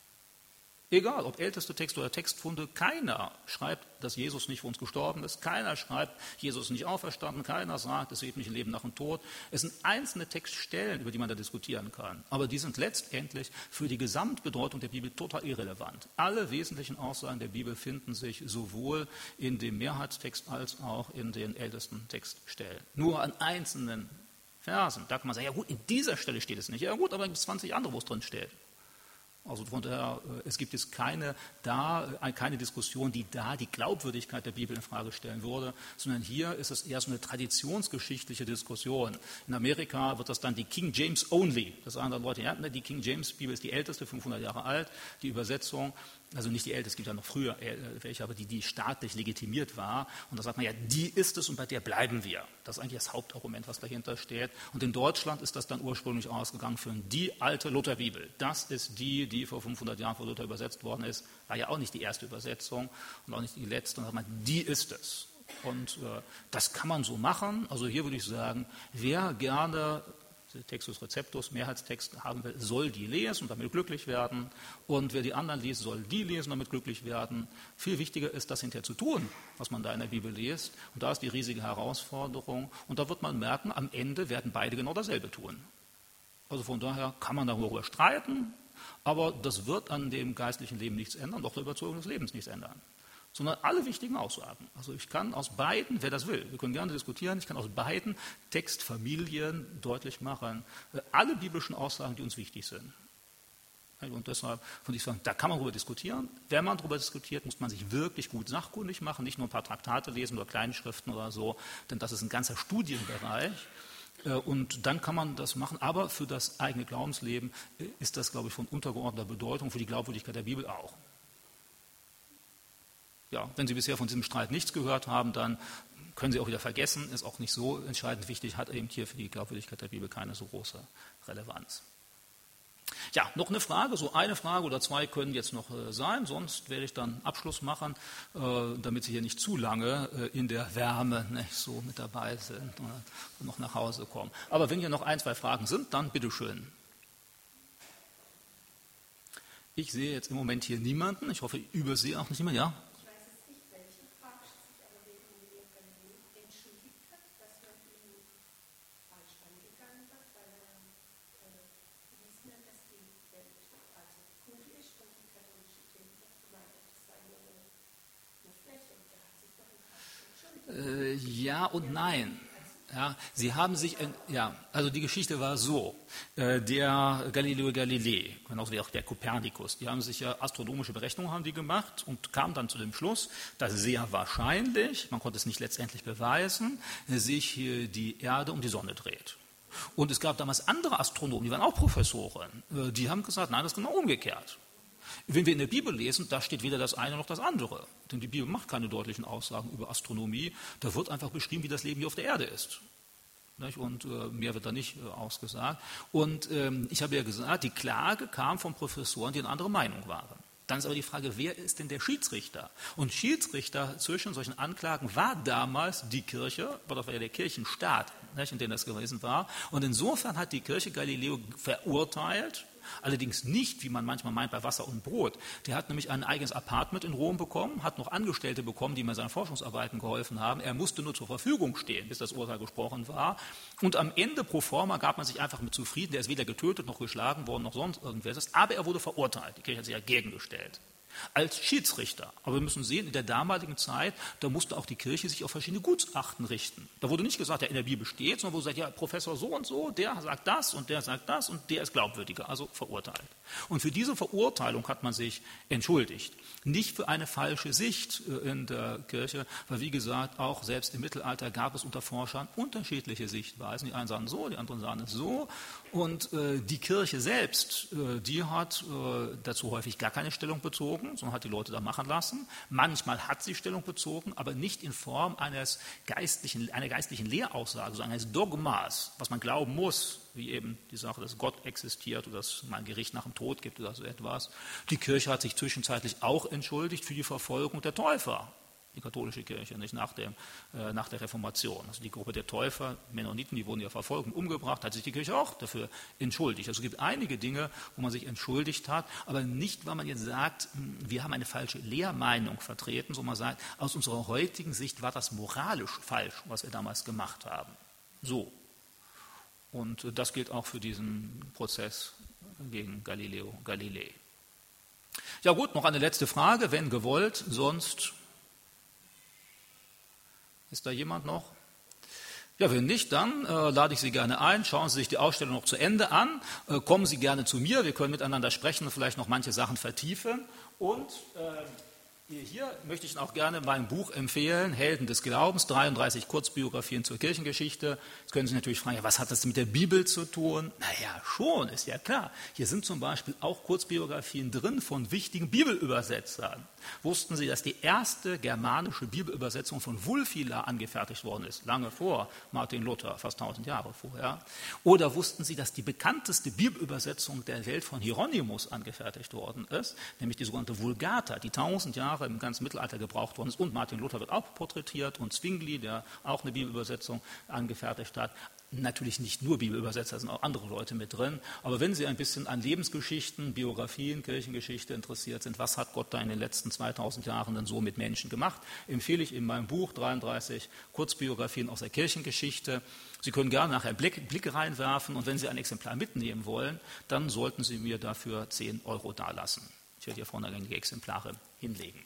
Egal, ob älteste Texte oder Textfunde, keiner schreibt, dass Jesus nicht für uns gestorben ist, keiner schreibt, Jesus ist nicht auferstanden, keiner sagt, es gibt nicht ein Leben nach dem Tod. Es sind einzelne Textstellen, über die man da diskutieren kann, aber die sind letztendlich für die Gesamtbedeutung der Bibel total irrelevant. Alle wesentlichen Aussagen der Bibel finden sich sowohl in dem Mehrheitstext als auch in den ältesten Textstellen. Nur an einzelnen Versen, da kann man sagen, ja gut, in dieser Stelle steht es nicht, ja gut, aber es gibt zwanzig andere, wo es drin steht. Also von daher, es gibt jetzt keine, da, keine Diskussion, die da die Glaubwürdigkeit der Bibel in Frage stellen würde, sondern hier ist es eher so eine traditionsgeschichtliche Diskussion. In Amerika wird das dann die King James Only. Das sagen dann Leute, ja, die King James Bibel ist die älteste, fünfhundert Jahre alt, die Übersetzung, also nicht die älteste, es gibt ja noch früher welche, aber die, die staatlich legitimiert war. Und da sagt man ja, die ist es und bei der bleiben wir. Das ist eigentlich das Hauptargument, was dahinter steht. Und in Deutschland ist das dann ursprünglich ausgegangen für die alte Lutherbibel. Das ist die, die vor fünfhundert Jahren von Luther übersetzt worden ist. War ja auch nicht die erste Übersetzung und auch nicht die letzte. Und da sagt man, die ist es. Und äh, das kann man so machen. Also hier würde ich sagen, wer gerne Textus Receptus, Mehrheitstext haben will, soll die lesen und damit glücklich werden. Und wer die anderen liest, soll die lesen und damit glücklich werden. Viel wichtiger ist, das hinterher zu tun, was man da in der Bibel liest. Und da ist die riesige Herausforderung. Und da wird man merken, am Ende werden beide genau dasselbe tun. Also von daher kann man darüber streiten, aber das wird an dem geistlichen Leben nichts ändern, auch der Überzeugung des Lebens nichts ändern. Sondern alle wichtigen Aussagen. Also ich kann aus beiden, wer das will, wir können gerne diskutieren, ich kann aus beiden Textfamilien deutlich machen, alle biblischen Aussagen, die uns wichtig sind. Und deshalb würde ich sagen, da kann man darüber diskutieren. Wenn man darüber diskutiert, muss man sich wirklich gut sachkundig machen, nicht nur ein paar Traktate lesen oder Kleinschriften oder so, denn das ist ein ganzer Studienbereich. Und dann kann man das machen, aber für das eigene Glaubensleben ist das, glaube ich, von untergeordneter Bedeutung, für die Glaubwürdigkeit der Bibel auch. Ja, wenn Sie bisher von diesem Streit nichts gehört haben, dann können Sie auch wieder vergessen, ist auch nicht so entscheidend wichtig, hat eben hier für die Glaubwürdigkeit der Bibel keine so große Relevanz. Ja, noch eine Frage, so eine Frage oder zwei können jetzt noch äh, sein, sonst werde ich dann Abschluss machen, äh, damit Sie hier nicht zu lange äh, in der Wärme nicht so mit dabei sind oder noch nach Hause kommen. Aber wenn hier noch ein, zwei Fragen sind, dann bitteschön. Ich sehe jetzt im Moment hier niemanden, ich hoffe, ich übersehe auch nicht jemanden, ja? Ja und nein. Ja, sie haben sich, ja, also die Geschichte war so, äh, der Galileo Galilei, genauso wie auch der Kopernikus, die haben sich ja astronomische Berechnungen haben die gemacht und kamen dann zu dem Schluss, dass sehr wahrscheinlich, man konnte es nicht letztendlich beweisen, sich hier die Erde um die Sonne dreht. Und es gab damals andere Astronomen, die waren auch Professoren, äh, die haben gesagt, nein, das ist genau umgekehrt. Wenn wir in der Bibel lesen, da steht weder das eine noch das andere. Denn die Bibel macht keine deutlichen Aussagen über Astronomie. Da wird einfach beschrieben, wie das Leben hier auf der Erde ist. Und äh, mehr wird da nicht äh, ausgesagt. Und ähm, ich habe ja gesagt, die Klage kam von Professoren, die eine andere Meinung waren. Dann ist aber die Frage, wer ist denn der Schiedsrichter? Und Schiedsrichter zwischen solchen Anklagen war damals die Kirche, aber das war ja der Kirchenstaat, nicht, in dem das gewesen war. Und insofern hat die Kirche Galileo verurteilt, allerdings nicht, wie man manchmal meint, bei Wasser und Brot. Der hat nämlich ein eigenes Apartment in Rom bekommen, hat noch Angestellte bekommen, die ihm bei seinen Forschungsarbeiten geholfen haben. Er musste nur zur Verfügung stehen, bis das Urteil gesprochen war. Und am Ende pro forma gab man sich einfach mit zufrieden. Der ist weder getötet noch geschlagen worden noch sonst irgendwas. Aber er wurde verurteilt. Die Kirche hat sich dagegen gestellt. Als Schiedsrichter. Aber wir müssen sehen, in der damaligen Zeit, da musste auch die Kirche sich auf verschiedene Gutachten richten. Da wurde nicht gesagt, ja, in der Bibel steht, sondern wurde gesagt, ja, Professor so und so, der sagt das und der sagt das und der ist glaubwürdiger, also verurteilt. Und für diese Verurteilung hat man sich entschuldigt. Nicht für eine falsche Sicht in der Kirche, weil wie gesagt, auch selbst im Mittelalter gab es unter Forschern unterschiedliche Sichtweisen. Die einen sagen so, die anderen sagen es so. Und äh, die Kirche selbst, äh, die hat äh, dazu häufig gar keine Stellung bezogen. bezogen, sondern hat die Leute da machen lassen. Manchmal hat sie Stellung bezogen, aber nicht in Form eines geistlichen, einer geistlichen Lehraussage, also eines Dogmas, was man glauben muss, wie eben die Sache, dass Gott existiert oder dass es mal ein Gericht nach dem Tod gibt oder so etwas. Die Kirche hat sich zwischenzeitlich auch entschuldigt für die Verfolgung der Täufer. Die katholische Kirche, nicht nach, dem, äh, nach der Reformation. Also die Gruppe der Täufer, Mennoniten, die wurden ja verfolgt und umgebracht, hat sich die Kirche auch dafür entschuldigt. Also es gibt einige Dinge, wo man sich entschuldigt hat, aber nicht, weil man jetzt sagt, wir haben eine falsche Lehrmeinung vertreten, sondern man sagt, aus unserer heutigen Sicht war das moralisch falsch, was wir damals gemacht haben. So. Und das gilt auch für diesen Prozess gegen Galileo Galilei. Ja gut, noch eine letzte Frage, wenn gewollt, sonst... Ist da jemand noch? Ja, wenn nicht, dann äh, lade ich Sie gerne ein. Schauen Sie sich die Ausstellung noch zu Ende an. Äh, kommen Sie gerne zu mir. Wir können miteinander sprechen und vielleicht noch manche Sachen vertiefen. Und äh, hier möchte ich Ihnen auch gerne mein Buch empfehlen, Helden des Glaubens, dreiunddreißig Kurzbiografien zur Kirchengeschichte. Jetzt können Sie natürlich fragen, ja, was hat das mit der Bibel zu tun? Naja, schon, ist ja klar. Hier sind zum Beispiel auch Kurzbiografien drin von wichtigen Bibelübersetzern. Wussten Sie, dass die erste germanische Bibelübersetzung von Wulfila angefertigt worden ist, lange vor Martin Luther, fast tausend Jahre vorher? Oder wussten Sie, dass die bekannteste Bibelübersetzung der Welt von Hieronymus angefertigt worden ist, nämlich die sogenannte Vulgata, die tausend Jahre im ganzen Mittelalter gebraucht worden ist? Und Martin Luther wird auch porträtiert und Zwingli, der auch eine Bibelübersetzung angefertigt hat. Natürlich nicht nur Bibelübersetzer, sind auch andere Leute mit drin. Aber wenn Sie ein bisschen an Lebensgeschichten, Biografien, Kirchengeschichte interessiert sind, was hat Gott da in den letzten zweitausend Jahren denn so mit Menschen gemacht, empfehle ich in meinem Buch dreiunddreißig Kurzbiografien aus der Kirchengeschichte. Sie können gerne nachher einen Blick, Blick reinwerfen und wenn Sie ein Exemplar mitnehmen wollen, dann sollten Sie mir dafür zehn Euro dalassen. Ich werde hier vorne einige Exemplare hinlegen.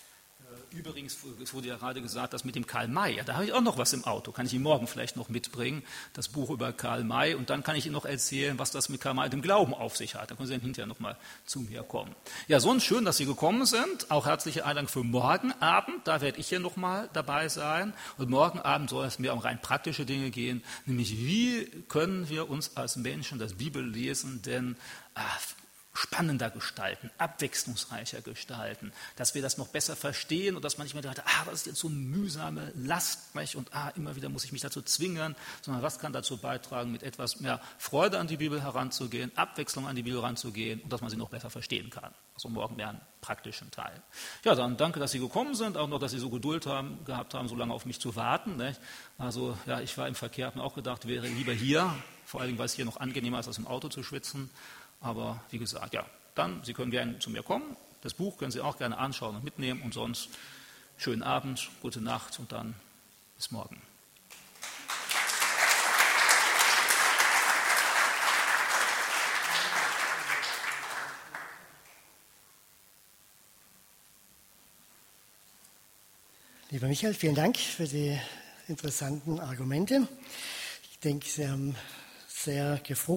Übrigens, es wurde ja gerade gesagt, das mit dem Karl May, ja, da habe ich auch noch was im Auto, kann ich Ihnen morgen vielleicht noch mitbringen, das Buch über Karl May, und dann kann ich Ihnen noch erzählen, was das mit Karl May, dem Glauben auf sich hat. Dann können Sie dann hinterher noch mal zu mir kommen. Ja, sonst schön, dass Sie gekommen sind, auch herzliche Einladung für morgen Abend, da werde ich hier noch mal dabei sein, und morgen Abend soll es mir um rein praktische Dinge gehen, nämlich wie können wir uns als Menschen das Bibellesen denn ah, spannender gestalten, abwechslungsreicher gestalten, dass wir das noch besser verstehen und dass man nicht mehr dachte, ah, das ist jetzt so eine mühsame Last, nicht? Und ah, immer wieder muss ich mich dazu zwingen, sondern was kann dazu beitragen, mit etwas mehr Freude an die Bibel heranzugehen, Abwechslung an die Bibel heranzugehen und dass man sie noch besser verstehen kann. Also morgen mehr einen praktischen Teil. Ja, dann danke, dass Sie gekommen sind, auch noch, dass Sie so Geduld haben, gehabt haben, so lange auf mich zu warten. Nicht? Also ja, ich war im Verkehr, habe mir auch gedacht, wäre lieber hier, vor allem, weil es hier noch angenehmer ist, als im Auto zu schwitzen. Aber wie gesagt, ja, dann, Sie können gerne zu mir kommen. Das Buch können Sie auch gerne anschauen und mitnehmen. Und sonst schönen Abend, gute Nacht und dann bis morgen. Lieber Michael, vielen Dank für die interessanten Argumente. Ich denke, Sie haben sehr gefruchtet.